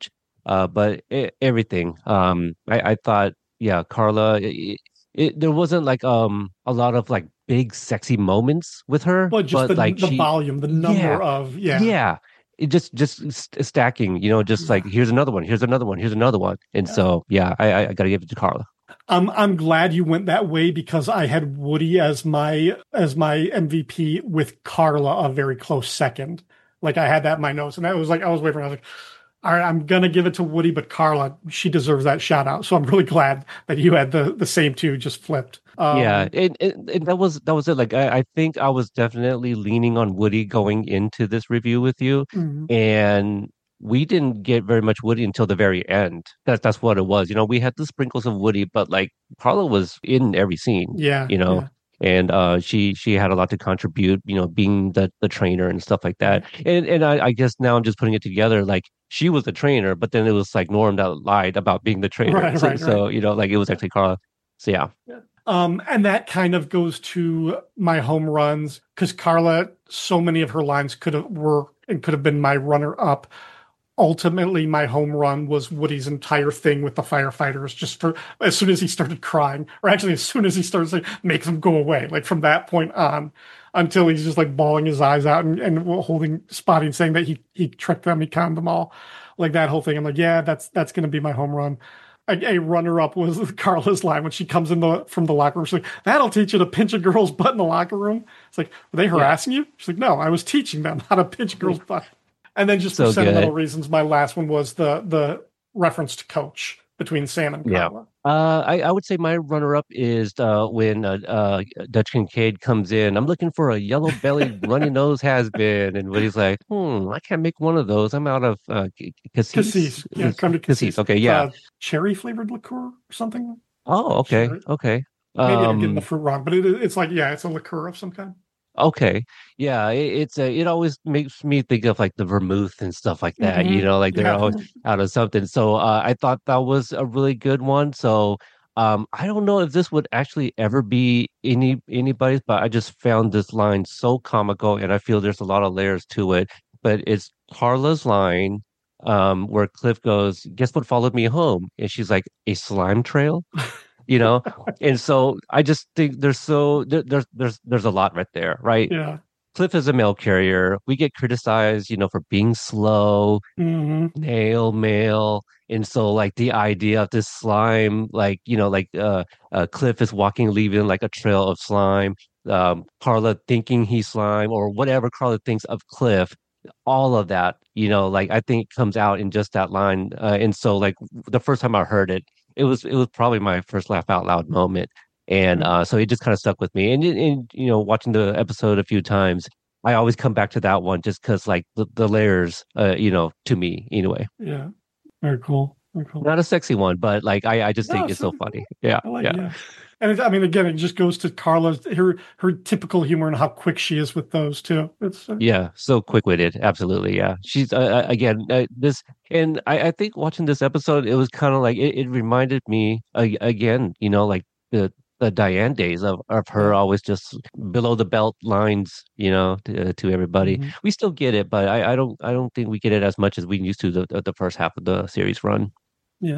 F: Uh, but e everything. Um, I, I thought, yeah, Carla. It, it, there wasn't like um a lot of like big sexy moments with her,
E: But just the
F: but like
E: the
F: she,
E: volume, the
F: yeah,
E: number of yeah.
F: yeah. It just just st stacking, you know, just
E: Yeah.
F: like here's another one, here's another one, here's another one, and so yeah, I I, I got to give it to Carla.
E: I'm I'm glad you went that way because I had Woody as my as my M V P with Carla a very close second. Like I had that in my notes, and I was like I was waiting. I was like, all right, I'm gonna give it to Woody, but Carla, she deserves that shout out. So I'm really glad that you had the the same two just flipped.
F: Yeah,
E: Um,
F: and, and, and that was that was it. Like I, I think I was definitely leaning on Woody going into this review with you,
E: mhm.
F: and we didn't get very much Woody until the very end. That's that's what it was. You know, we had the sprinkles of Woody, but like Carla was in every scene,
E: Yeah,
F: you know,
E: yeah,
F: and uh she she had a lot to contribute, you know, being the the trainer and stuff like that. And and I, I guess now I'm just putting it together, like she was the trainer, but then it was like Norm that lied about being the trainer.
E: right,
F: So
E: right, right.
F: so, you know, like it was actually Carla. So yeah.
E: Um, and that kind of goes to my home runs because Carla, so many of her lines could have were and could have been my runner up. Ultimately, my home run was Woody's entire thing with the firefighters. Just for as soon as he started crying, or actually as soon as he started saying, "Make them go away," like from that point on, until he's just like bawling his eyes out and, and holding Spotty and saying that he he tricked them, he conned them all, like that whole thing. I'm like, yeah, that's that's gonna be my home run. A, a runner-up was Carla's line when she comes in the from the locker room. She's like, "That'll teach you to pinch a girl's butt in the locker room." It's like, were they harassing you? She's like, "No, I was teaching them how to pinch a girl's butt." And then just for
F: So
E: sentimental
F: good.
E: reasons, my last one was the the reference to Coach between Sam and
F: Yeah.
E: Carla.
F: Uh, I, I would say my runner-up is uh, when uh, uh, Dutch Kincaid comes in. I'm looking for a yellow-bellied, runny-nose has-been, and Woody's like, "Hmm, I can't make one of those. I'm out of uh, c- cassis."
E: Cassis, yeah, come to
F: Cassis.
E: Cassis.
F: Okay,
E: It's
F: yeah.
E: a cherry flavored liqueur or something.
F: Oh, okay,
E: Cherry.
F: okay.
E: Maybe I'm getting the
F: Um,
E: fruit wrong, but it, it's like yeah, it's a liqueur of some kind.
F: okay, yeah. It, it's a, it always makes me think of like the vermouth and stuff like that. You
E: Hmm.
F: know, like they're
E: Yeah,
F: always out of something. So uh, I thought that was a really good one. So um, I don't know if this would actually ever be any anybody's, but I just found this line so comical, and I feel there's a lot of layers to it. But it's Carla's line um, where Cliff goes, "Guess what followed me home?" And she's like, "A slime trail." You know, and so I just think there's so there, there's there's there's a lot right there, right?
E: yeah.
F: Cliff is a mail carrier. We get criticized, you know, for being slow,
E: Hmm.
F: nail mail. And so like the idea of this slime, like, you know, like uh, uh Cliff is walking, leaving like a trail of slime. Um, Carla thinking he's slime or whatever Carla thinks of Cliff, all of that, you know, like I think comes out in just that line. Uh, and so like the first time I heard it, it was it was probably my first laugh out loud moment. And uh, so it just kind of stuck with me. And, and you know, watching the episode a few times, I always come back to that one just because, like, the, the layers, uh, you know, to me anyway.
E: Yeah. Very cool. Very cool.
F: Not a sexy one, but like, I, I just
E: No,
F: think it's so
E: so
F: funny. Yeah,
E: I like
F: yeah,
E: it, yeah. And it, I mean, again, it just goes to Carla's her her typical humor and how quick she is with those too. It's uh,
F: yeah. So quick witted. Absolutely. Yeah. She's, uh, uh, again, uh, this, and I, I think watching this episode, it was kind of like, it, it reminded me uh, again, you know, like the, the Diane days of, of her
E: yeah.
F: always just below the belt lines, you know, to, to everybody.
E: Mhm.
F: We still get it, but I, I don't I don't think we get it as much as we used to the the first half of the series run.
E: Yeah.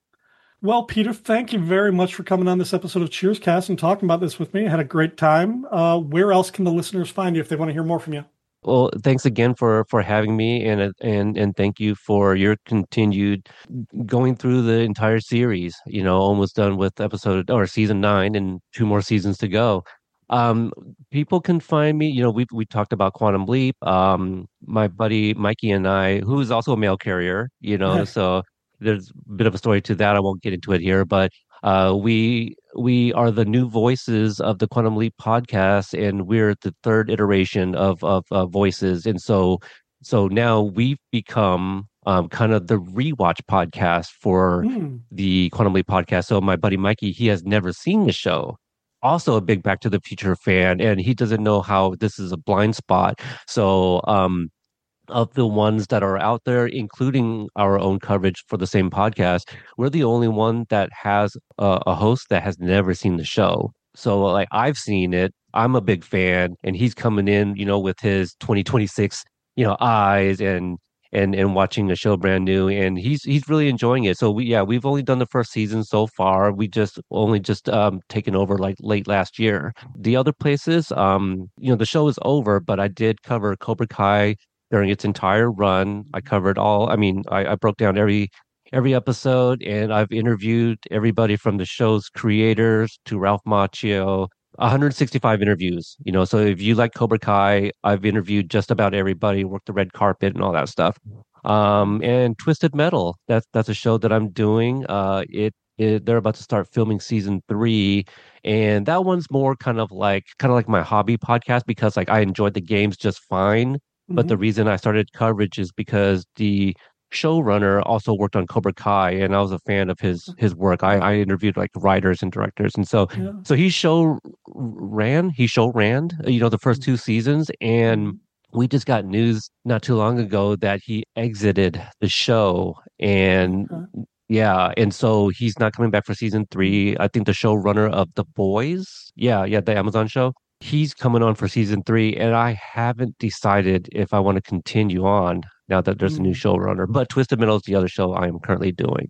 E: Well, Peter, thank you very much for coming on this episode of Cheers Cast and talking about this with me. I had a great time. Uh, where else can the listeners find you if they want to hear more from you?
F: Well, thanks again for for having me, and uh, and and thank you for your continued going through the entire series. You know, almost done with episode or season nine, and two more seasons to go. Um, people can find me. You know, we we talked about Quantum Leap. Um, my buddy Mikey and I, who is also a mail carrier. You know, so there's a bit of a story to that. I won't get into it here, but uh, we we are the new voices of the Quantum Leap podcast, and we're the third iteration of of uh, voices. And so so now we've become um, kind of the rewatch podcast for
E: Hmm.
F: the Quantum Leap podcast. So my buddy Mikey, he has never seen the show. Also a big Back to the Future fan, and he doesn't know how this is a blind spot. So um of the ones that are out there, including our own coverage for the same podcast, we're the only one that has a, a host that has never seen the show. So, like, I've seen it. I'm a big fan, and he's coming in, you know, with his twenty twenty-six, you know, eyes, and and and watching a show brand new, and he's he's really enjoying it. So we yeah we've only done the first season so far. We just only just um taken over like late last year. The other places, um you know, the show is over, but I did cover Cobra Kai during its entire run. I covered all. I mean, I, I broke down every every episode, and I've interviewed everybody from the show's creators to Ralph Macchio. one hundred sixty-five interviews, you know, so if you like Cobra Kai, I've interviewed just about everybody, worked the red carpet and all that stuff. Um, and Twisted Metal, that's that's a show that I'm doing. Uh, it, it they're about to start filming season three, and that one's more kind of like kind of like my hobby podcast because like I enjoyed the games just fine, mm-hmm. but the reason I started coverage is because the showrunner also worked on Cobra Kai, and I was a fan of his his work. I, I interviewed like writers and directors, and so yeah. so he show ran he show ran you know the first two seasons, and we just got news not too long ago that he exited the show, and okay. yeah, and so he's not coming back for season three. I think the showrunner of The Boys, yeah, yeah, the Amazon show, he's coming on for season three, and I haven't decided if I want to continue on now that there's a new showrunner. But Twisted Metal is the other show I am currently doing.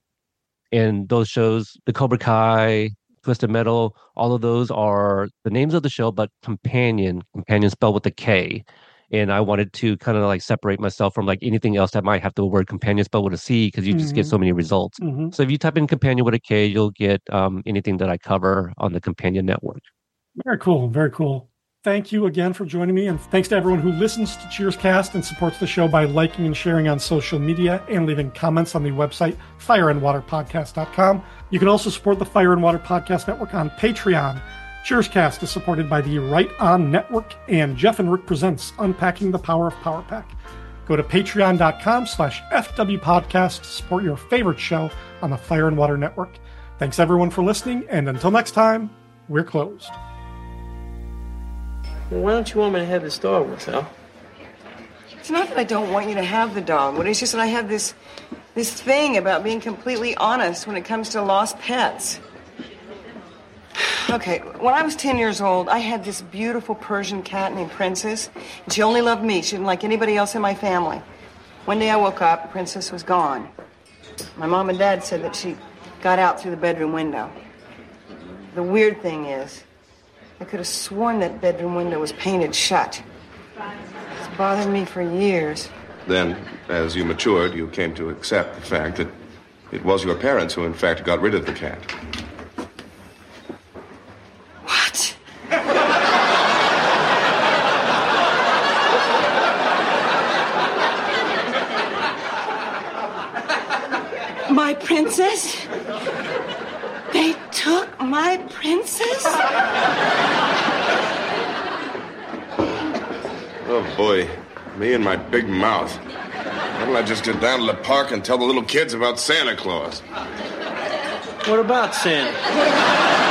F: And those shows, the Cobra Kai, Twisted Metal, all of those are the names of the show, but companion, companion spelled with a K. And I wanted to kind of like separate myself from like anything else that might have the word companion spelled with a C, because you mm-hmm. just get so many results. Mm-hmm. So if you type in companion with a K, you'll get um, anything that I cover on the Companion Network.
E: Very cool. Very cool. Thank you again for joining me, and thanks to everyone who listens to Cheerscast and supports the show by liking and sharing on social media and leaving comments on the website fire and water podcast dot com. You can also support the Fire and Water Podcast Network on Patreon. Cheerscast is supported by the Right On Network and Jeff and Rick Presents Unpacking the Power of Power Pack. Go to patreon dot com slash F W podcast to support your favorite show on the Fire and Water Network. Thanks everyone for listening, and until next time, we're closed.
B: Well, why don't you want me to have this dog, Marcel?
G: It's not that I don't want you to have the dog, but it's just that I have this this thing about being completely honest when it comes to lost pets. Okay, when I was ten years old, I had this beautiful Persian cat named Princess, and she only loved me. She didn't like anybody else in my family. One day I woke up, Princess was gone. My mom and dad said that she got out through the bedroom window. The weird thing is, I could have sworn that bedroom window was painted shut. It's bothered me for years.
H: Then, as you matured, you came to accept the fact that it was your parents who, in fact, got rid of the cat.
G: What? My princess? They took my princess?
H: Oh, boy. Me and my big mouth. Why don't I just get down to the park and tell the little kids about Santa Claus?
B: What about Santa?